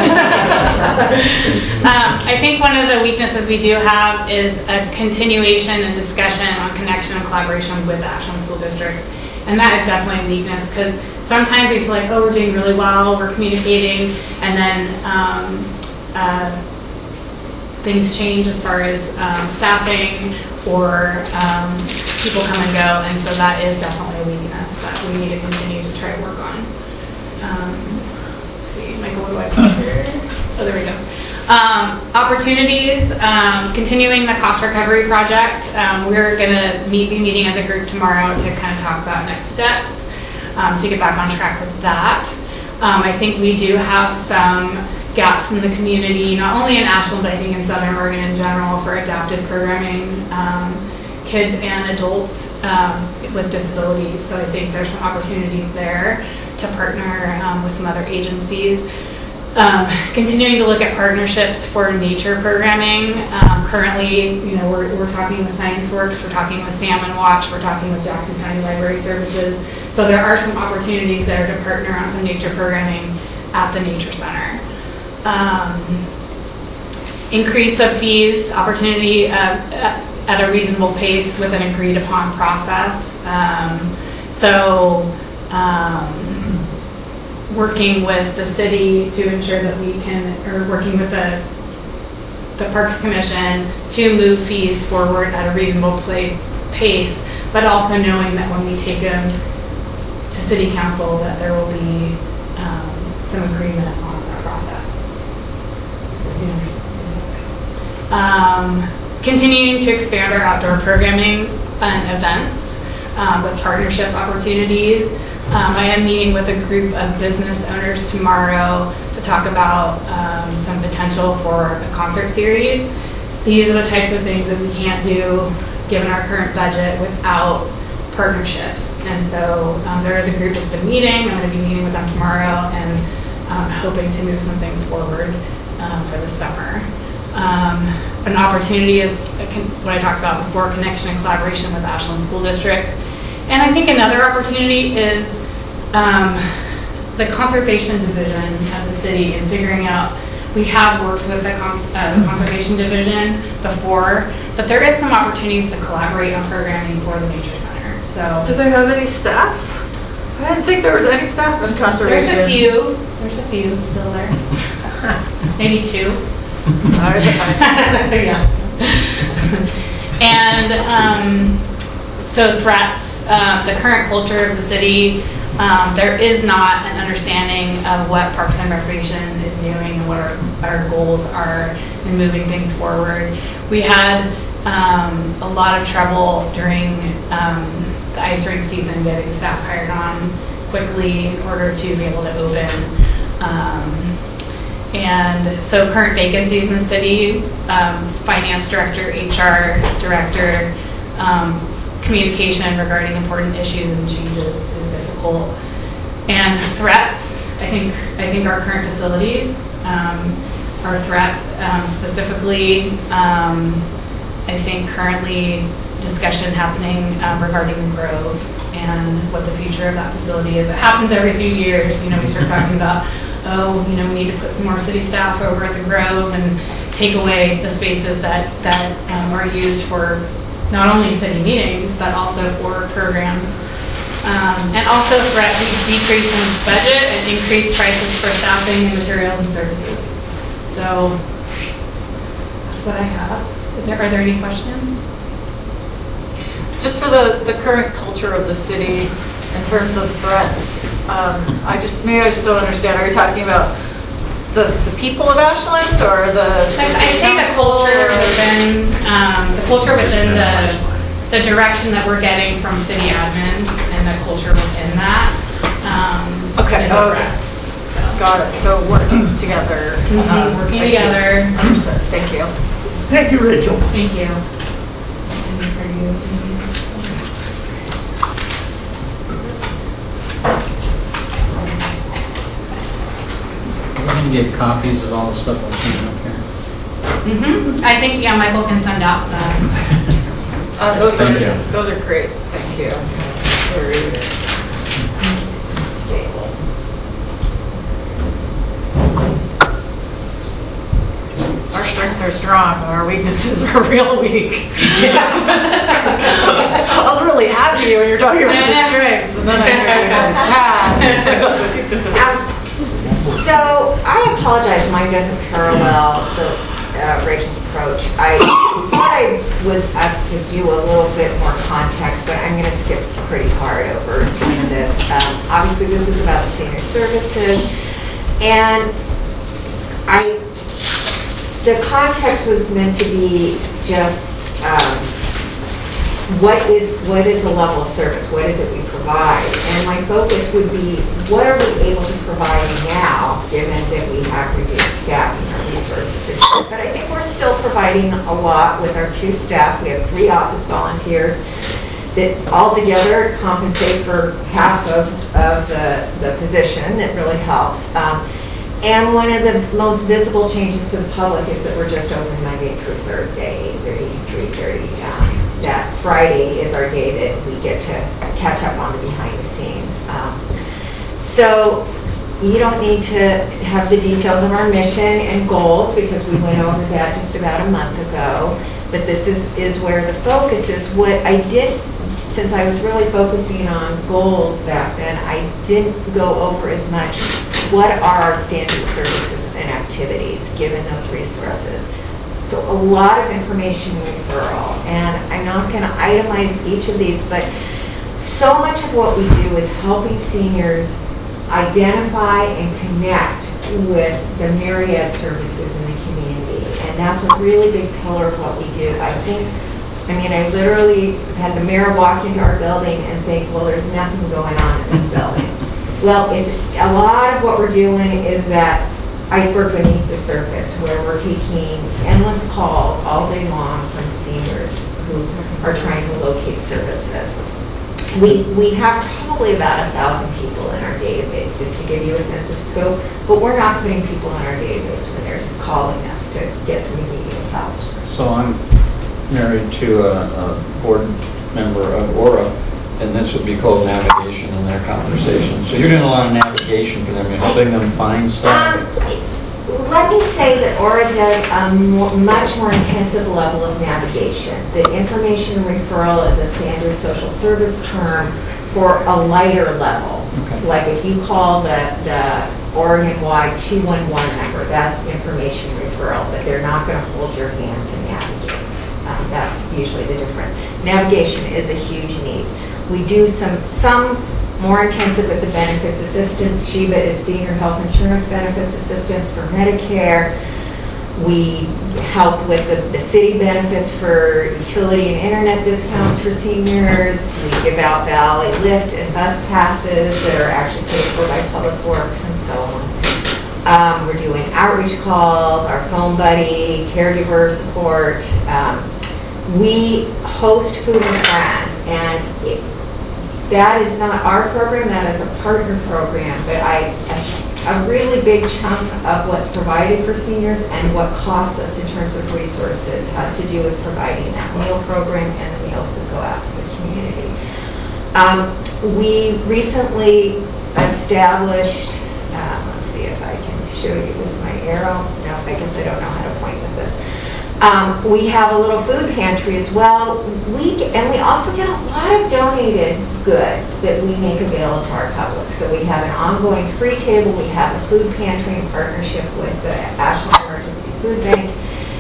um, I think one of the weaknesses we do have is a continuation and discussion on connection and collaboration with the Ashland School District. And that is definitely a weakness because sometimes we feel like, oh, we're doing really well, we're communicating, and then um, uh, things change as far as um, staffing or um, people come and go, and so that is definitely a weakness that we need to continue to try to work on. Um, let's see, Michael, what do I put here? Oh, there we go. Um, opportunities, um, continuing the cost recovery project. Um, we're going to meet, be meeting as a group tomorrow to kind of talk about next steps, um, to get back on track with that. Um, I think we do have some gaps in the community, not only in Ashland, but I think in Southern Oregon in general, for adapted programming, um, kids and adults um, with disabilities. So I think there's some opportunities there to partner um, with some other agencies. Um, continuing to look at partnerships for nature programming. Um, currently, you know, we're, we're talking with Science Works, we're talking with Salmon Watch, we're talking with Jackson County Library Services. So there are some opportunities there to partner on some nature programming at the Nature Center. Um, increase of fees, opportunity uh, at a reasonable pace with an agreed upon process. Um, so, um, working with the city to ensure that we can, or working with the the Parks Commission to move fees forward at a reasonable play, pace, but also knowing that when we take them to City Council that there will be um, some agreement on the process. Um, continuing to expand our outdoor programming and events um, with partnership opportunities. Um, I am meeting with a group of business owners tomorrow to talk about um, some potential for a concert series. These are the types of things that we can't do given our current budget without partnerships. And so um, there is a group that's been meeting. I'm going to be meeting with them tomorrow and um, hoping to move some things forward um, for the summer. Um, an opportunity is what I talked about before, connection and collaboration with Ashland School District. And I think another opportunity is um, the conservation division of the city and figuring out, we have worked with the, con uh, the conservation division before, but there is some opportunities to collaborate on programming for the nature center. So, do they have any staff? I didn't think there was any staff in conservation. There's a few. There's a few still there. Maybe two. Yeah. And um, so threats, um, the current culture of the city, um, there is not an understanding of what Parks and Recreation is doing and what our, our goals are in moving things forward. We had um, a lot of trouble during um, the ice rink season getting staff hired on quickly in order to be able to open. Um, And so current vacancies in the city, um, finance director, H R director, um, communication regarding important issues and changes is difficult. And threats, I think I think our current facilities um, are threats. Um, specifically, um, I think currently discussion happening um, regarding the Grove and what the future of that facility is. It happens every few years. You know, we start talking about, oh, you know, we need to put some more city staff over at the Grove and take away the spaces that, that um, are used for not only city meetings, but also for programs. Um, and also threat, we decreased in budget and increased prices for staffing and materials and services. So that's what I have. Is there, are there any questions? Just for the, the current culture of the city in terms of threats, um, I just, maybe I just don't understand. Are you talking about the, the people of Ashland or the... I, I think the culture within, um, the culture within the, the direction that we're getting from city admin and the culture within that. Um, okay, okay. Got it. So working together. Mm-hmm. uh, working together. Understood. Thank you. Thank you, Rachel. Thank you. And for you. We're going to get copies of all the stuff we're seeing up here. Mm-hmm. I think, yeah, Michael can send out the... Uh, those Thank are, you. Those are great. Thank you. Very stable. Our strengths are strong, our weaknesses are real weak. I was really happy when you were talking about the strengths, and then I heard you Um, So, I apologize, mine doesn't parallel the, uh, Rachel's approach. I thought I was asked to do a little bit more context, but I'm going to skip pretty hard over some of this. Um, obviously, this is about senior services, and I, the context was meant to be just, um, what is what is the level of service? What is it we provide? And my focus would be, what are we able to provide now, given that we have reduced staffing or resources? But I think we're still providing a lot with our two staff. We have three office volunteers that altogether compensate for half of, of the, the position. That really helps. Um, And one of the most visible changes to the public is that we're just open Monday through Thursday, eight thirty, three thirty. Um, that Friday is our day that we get to catch up on the behind the scenes. Um, so you don't need to have the details of our mission and goals because we went over that just about a month ago. But this is, is where the focus is. What I did, since I was really focusing on goals back then, I didn't go over as much what are our standard services and activities given those resources. So a lot of information referral, and I'm not going to itemize each of these, but so much of what we do is helping seniors identify and connect with the myriad services in the community. And that's a really big pillar of what we do. I think, I mean, I literally had the mayor walk into our building and think, well, there's nothing going on in this building. Well, it's, a lot of what we're doing is that iceberg beneath the surface, where we're taking endless calls all day long from seniors who are trying to locate services. We, we have probably about a thousand people in our database, just to give you a sense of scope, but we're not putting people in our database when they're calling us to get some immediate help. So I'm married to a, a board member of Aura, and this would be called navigation in their conversation. So you're doing a lot of navigation for them, you're helping them find stuff? Um, let me say that Aura does a more, much more intensive level of navigation. The information referral is a standard social service term for a lighter level. Okay. Like if you call the, the Oregon-wide two one one number, that's information referral, but they're not going to hold your hand to navigate. Um, that's usually the difference. Navigation is a huge need. We do some some more intensive with the benefits assistance. Sheba is senior health insurance benefits assistance for Medicare. We help with the, the city benefits for utility and internet discounts for seniors. We give out Valley Lift and bus passes that are actually paid for by Public Works and so on. Um, we're doing outreach calls, our phone buddy, caregiver support. Um, we host Food and Friends, and it, that is not our program, that is a partner program, but I, a, a really big chunk of what's provided for seniors and what costs us in terms of resources has to do with providing that meal program and the meals that go out to the community. Um, we recently established, um, let's see if I can show you with my arrow. No, I guess I don't know how to point with this. Um, we have a little food pantry as well. We and we also get a lot of donated goods that we make available to our public. So we have an ongoing free table. We have a food pantry in partnership with the Ashland Emergency Food Bank,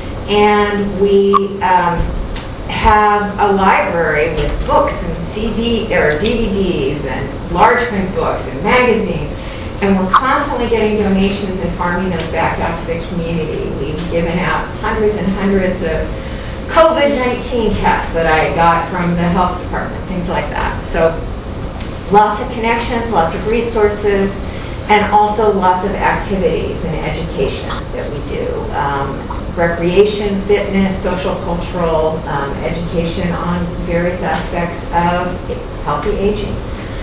and we um, have a library with books and C D or D V Ds and large print books and magazines. And we're constantly getting donations and farming those back out to the community. We've given out hundreds and hundreds of COVID nineteen tests that I got from the health department, things like that. So lots of connections, lots of resources, and also lots of activities and education that we do. Um, recreation, fitness, social, cultural, um, education on various aspects of healthy aging.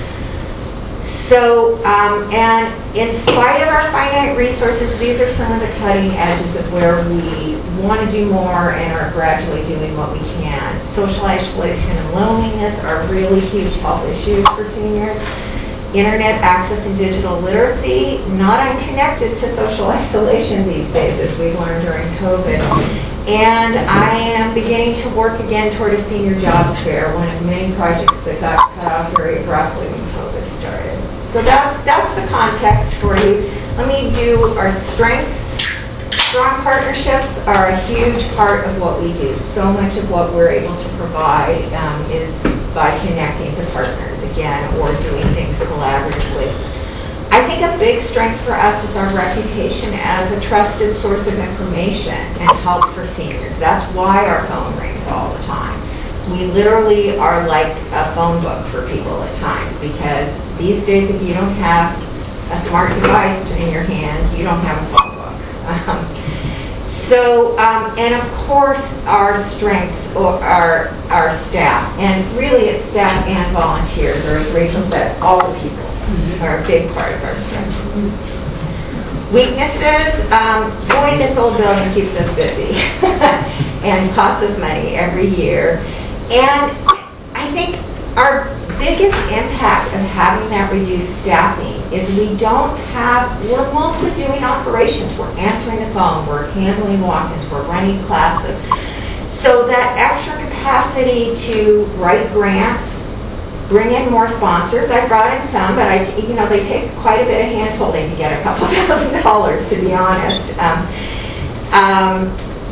So, um, and in spite of our finite resources, these are some of the cutting edges of where we want to do more and are gradually doing what we can. Social isolation and loneliness are really huge health issues for seniors. Internet access and digital literacy, not unconnected to social isolation these days, as we learned during COVID. And I am beginning to work again toward a senior jobs fair, one of many projects that got cut off very abruptly when COVID started. So that's, that's the context for you. Let me do our strengths. Strong partnerships are a huge part of what we do. So much of what we're able to provide um, is by connecting to partners, again, or doing things collaboratively. I think a big strength for us is our reputation as a trusted source of information and help for seniors. That's why our phone rings all the time. We literally are like a phone book for people at times, because these days if you don't have a smart device in your hand, you don't have a phone book. Um, so, um, and of course our strengths are our, our staff, and really it's staff and volunteers, or as Rachel said, all the people mm-hmm. are a big part of our strengths. Mm-hmm. Weaknesses, um, boy, this old building keeps us busy and costs us money every year. And I think our biggest impact of having that reduced staffing is we don't have, we're mostly doing operations. We're answering the phone, we're handling walk-ins, we're running classes. So that extra capacity to write grants, bring in more sponsors. I brought in some, but I, you know, they take quite a bit of hand-holding to get a couple thousand dollars, to be honest. Um, um,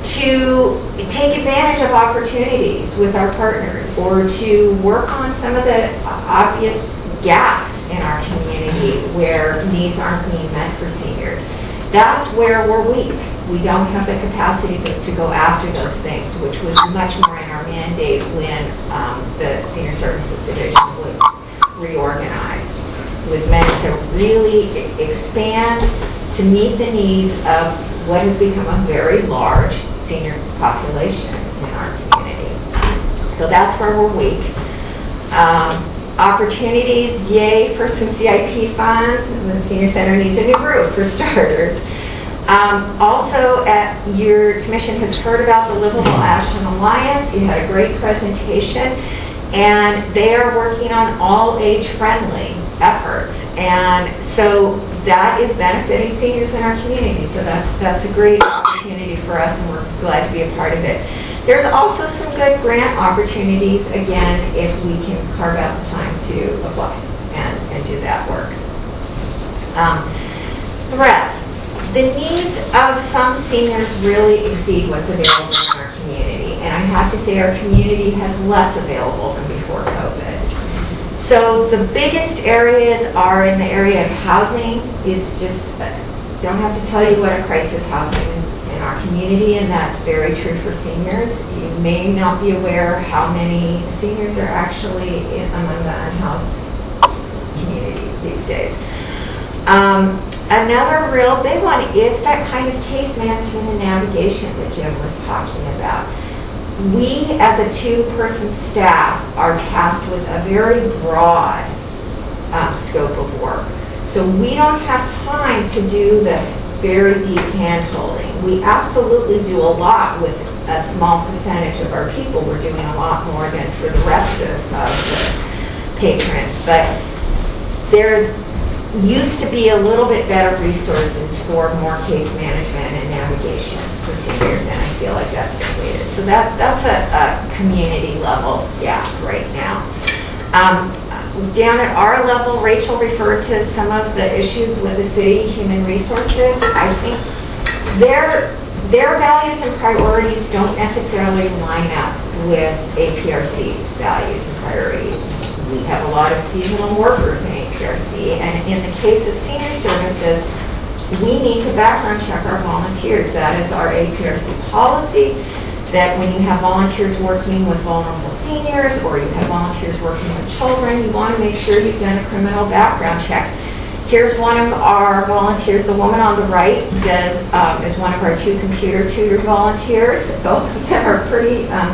to take advantage of opportunities with our partners, or to work on some of the obvious gaps in our community where needs aren't being met for seniors. That's where we're weak. We don't have the capacity to, to go after those things, which was much more in our mandate when um, the Senior Services Division was reorganized. Was meant to really expand to meet the needs of what has become a very large senior population in our community. So that's where we're weak. Um, opportunities, yay for some C I P funds. The Senior Center needs a new roof for starters. Um, also, at your commission has heard about the Livable Ashland Alliance. You had a great presentation, and they are working on all age-friendly efforts, and so that is benefiting seniors in our community. So that's that's a great opportunity for us, and we're glad to be a part of it. There's also some good grant opportunities, again, if we can carve out the time to apply and, and do that work. Um, threats. The needs of some seniors really exceed what's available in our community, and I have to say our community has less available than before COVID. So the biggest areas are in the area of housing. It's just, uh, don't have to tell you what a crisis housing is in our community, and that's very true for seniors. You may not be aware how many seniors are actually in, among the unhoused communities these days. Um, another real big one is that kind of case management and navigation that Jim was talking about. We, as a two-person staff, are tasked with a very broad um, scope of work. So we don't have time to do the very deep hand-holding. We absolutely do a lot with a small percentage of our people. We're doing a lot more than for the rest of, of the patrons. But there used to be a little bit better resources for more case management and navigation for seniors, and I feel like that's depleted. So that, that's a, a community level gap right now. Um, down at our level, Rachel referred to some of the issues with the city human resources. I think their, their values and priorities don't necessarily line up with A P R C's values and priorities. We have a lot of seasonal workers in A P R C, and in the case of senior services, we need to background check our volunteers. That is our A P R C policy, that when you have volunteers working with vulnerable seniors, or you have volunteers working with children, you want to make sure you've done a criminal background check. Here's one of our volunteers. The woman on the right does, um, is one of our two computer tutor volunteers. Both of them are pretty um,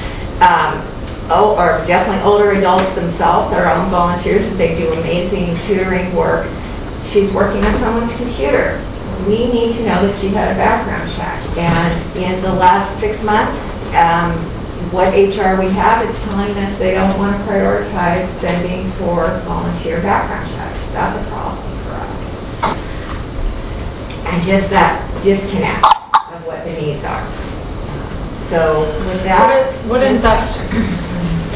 um, Oh, or definitely older adults themselves, our own volunteers. They do amazing tutoring work. She's working on someone's computer. We need to know that she had a background check. And in the last six months, um, what H R we have is telling us they don't want to prioritize spending for volunteer background checks. That's a problem for us. And just that disconnect of what the needs are. So with that, what is, what is that?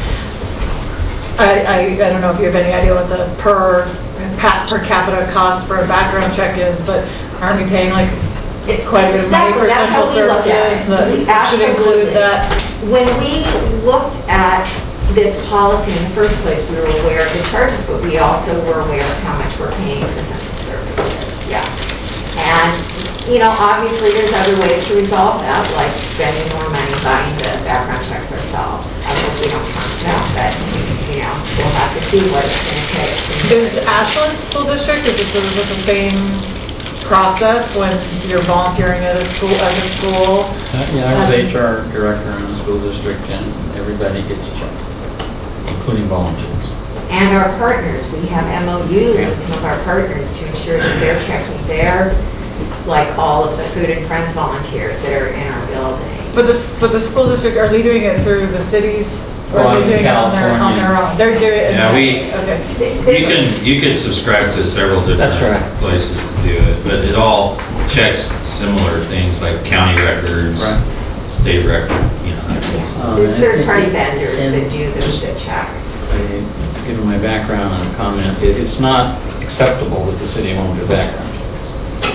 I, I, I don't know if you have any idea what the per per capita cost for a background check is, but aren't we paying like it's quite a bit of money for central services that should include that? When we looked at this policy in the first place, we were aware of the charges, but we also were aware of how much we're paying for central services. Yeah. And, you know, obviously there's other ways to resolve that, like spending more money buying the background checks ourselves. I hope we don't come to that, but, you know, we'll have to see what it's going to take. Is Ashland School District, is it sort of the same process when you're volunteering at a school, as a school? Uh, yeah, I was H R director in the school district, and everybody gets checked, including volunteers. And our partners, we have M O Us with some of our partners to ensure that they're checking their, like all of the Food and Friends volunteers that are in our building. But the, but the school district, are they doing it through the cities? Or Well, are they doing it on their, on California. their own? They're doing it. Yeah, we- Okay. You can, you can subscribe to several different That's right. places to do it, but it all checks similar things like county records, Right. state record, you know. that kind of stuff. Um, There's and- third-party and- vendors and that do those, just- that check. I- Given my background and comment, it, it's not acceptable that the city won't do background checks.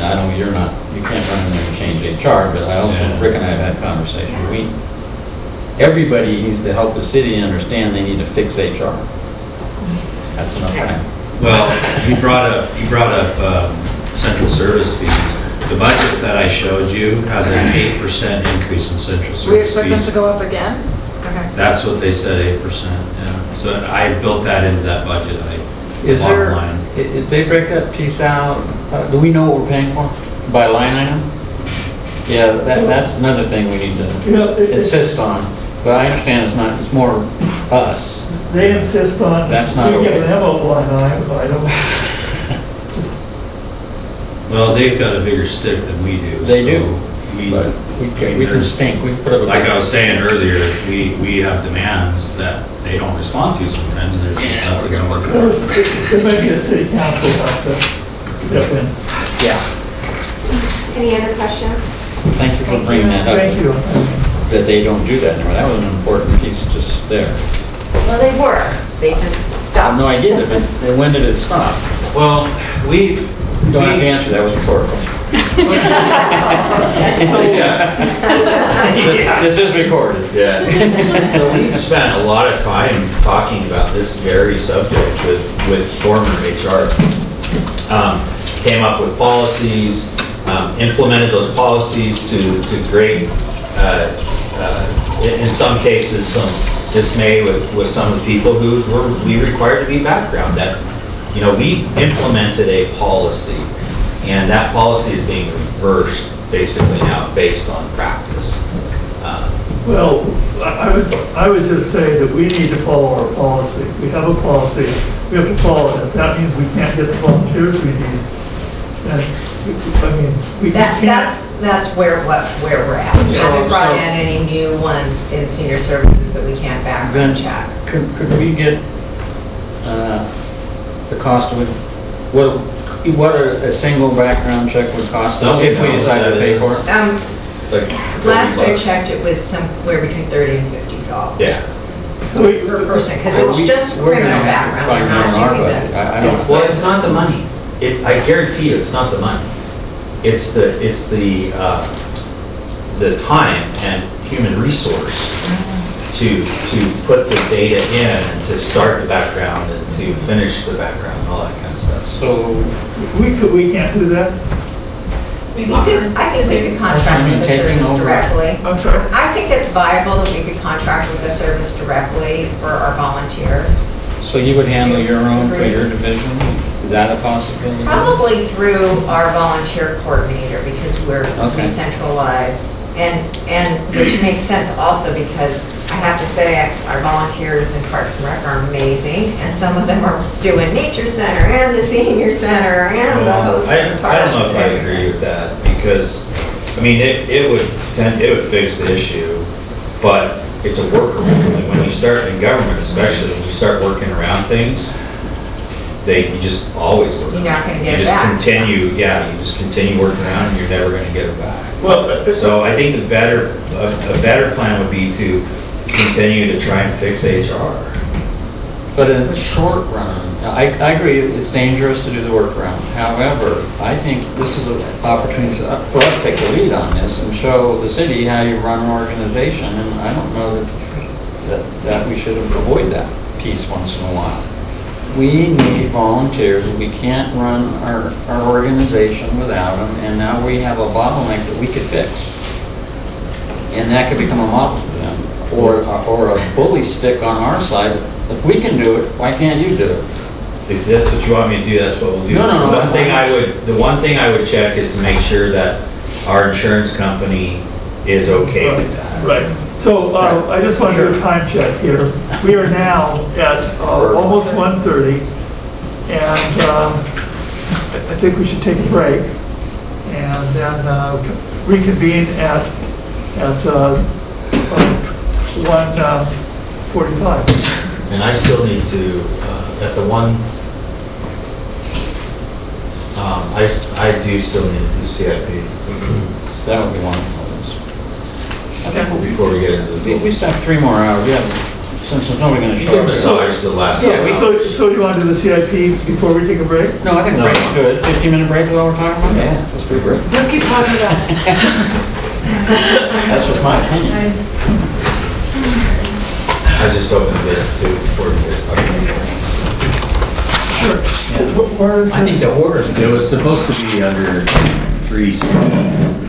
I know you're not, you can't run in there and change H R, but I also, Yeah. Rick and I have had conversation. We, everybody needs to help the city understand they need to fix H R. That's enough time. Well, you brought up, you brought up um, central service fees. The budget that I showed you has an eight percent increase in central service fees. We expect them to go up again? Okay. That's what they said, eight percent, yeah. So I built that into that budget, I, Is bottom there, line. i- if they break that piece out, uh, do we know what we're paying for by line item? Yeah, that, that's another thing we need Yeah, to it- it- insist on, but I understand it's not, it's more us. They insist on, That's not we give okay. them a line item, I don't, Well, they've got a bigger stick than we do. They so do, We, but we can, we can stink, we can put up a. like I was saying earlier, we, we have demands that they don't respond to sometimes, and there's just Yeah, nothing we're gonna work there was, there may be a city council have to step in. Yeah, Any other questions? thank you for Thank bringing you. that up. Thank you. That they don't do that anymore, that was an important piece just there. Well, they were, they just I stopped. have no idea, but and when did it stop? Well, we, You don't have to we- answer, that was rhetorical. Yeah. This is recorded. Yeah. So we've spent a lot of time talking about this very subject with, with former H R. Um, came up with policies, um, implemented those policies to, to great, uh, uh, in, in some cases, some dismay with, with some of the people who were, we required to be background. That, you know, we implemented a policy, and that policy is being reversed basically now based on practice. Uh, Well, I I would, I would just say that we need to follow our policy. We have a policy, we have to follow it. If that means we can't get the volunteers we need, then, I mean, we That, can't. that's, that's where, what, where we're at. We So- haven't brought so- in any new ones in senior services that we can't Then, background check. could, could we get, uh, the cost of it, what, what a, a single background check would cost us Okay, if we no, decide to that pay is- for it? Um, like last I thirty bucks. checked, it was somewhere between thirty and fifty dollars. Yeah. We- Per person, because Well, it's we- just we're gonna criminal have to background, find we're out in our not doing budget. the. I, I don't. Well, it's not the money. It, I guarantee you, it's not the money. It's the, it's the, uh, the time and human resource to, to put the data in, and to start the background, and to finish the background, and all that kind of stuff. So, We could, we can't do that? We could, I think we could contract I mean, with the taking service over- directly. I'm sorry? I think it's viable that we could contract with the service directly for our volunteers. so you would handle your own for your division? Is that a possibility? Probably through our volunteer coordinator, because we're Okay. decentralized. And, and which makes sense also because I have to say, our volunteers in Parks and Rec are amazing, and some of them are doing Nature Center and the Senior Center and the Well, host I, and I don't know if I parks. agree with that, because, I mean, it, it would, tend- it would fix the issue, but it's a workaround. Like, when you start in government especially, when you start working around things, they, you just always work. You're not gonna get You it back. just continue, yeah, you just continue working around, and you're never gonna get it back. Well, uh, So I think the better, a, a better plan would be to continue to try and fix H R. But in the short run, I, I agree, it's dangerous to do the workaround. However, I think this is an opportunity for us for us to take the lead on this and show the city how you run an organization, and I don't know that, that, that we should avoid that piece once in a while. We need volunteers, we can't run our, our organization without them, and now we have a bottleneck that we could fix. And that could become a model for them, or, or a bully stick on our side. If we can do it, why can't you do it? If that's what you want me to do, that's what we'll do. No, no, no. The one thing I would, the one thing I would check is to make sure that our insurance company is okay with that. Right. So, uh, I just want to do a time check here. We are now at, uh, almost one thirty, and, um, I I think we should take a break, and then, uh, reconvene at, at, uh, one forty-five. And I still need to, uh, at the one, um, I, I do still need to do C I P That would be wonderful. I think we'll be- before we get into the. We we still have three more hours, we have since there's nobody gonna You show can up. massage the last. Yeah, we- So, so you want to do the C I P before we take a break? No, I think No. break's good. Fifteen minute break is all we're talking about? Yeah, let's do a break. Let's keep talking about it. That's just my opinion. I was just hoping to get it too before we get started. Sure. Yeah. Wh- Where is I think this? the order's It good. was supposed to be under three C.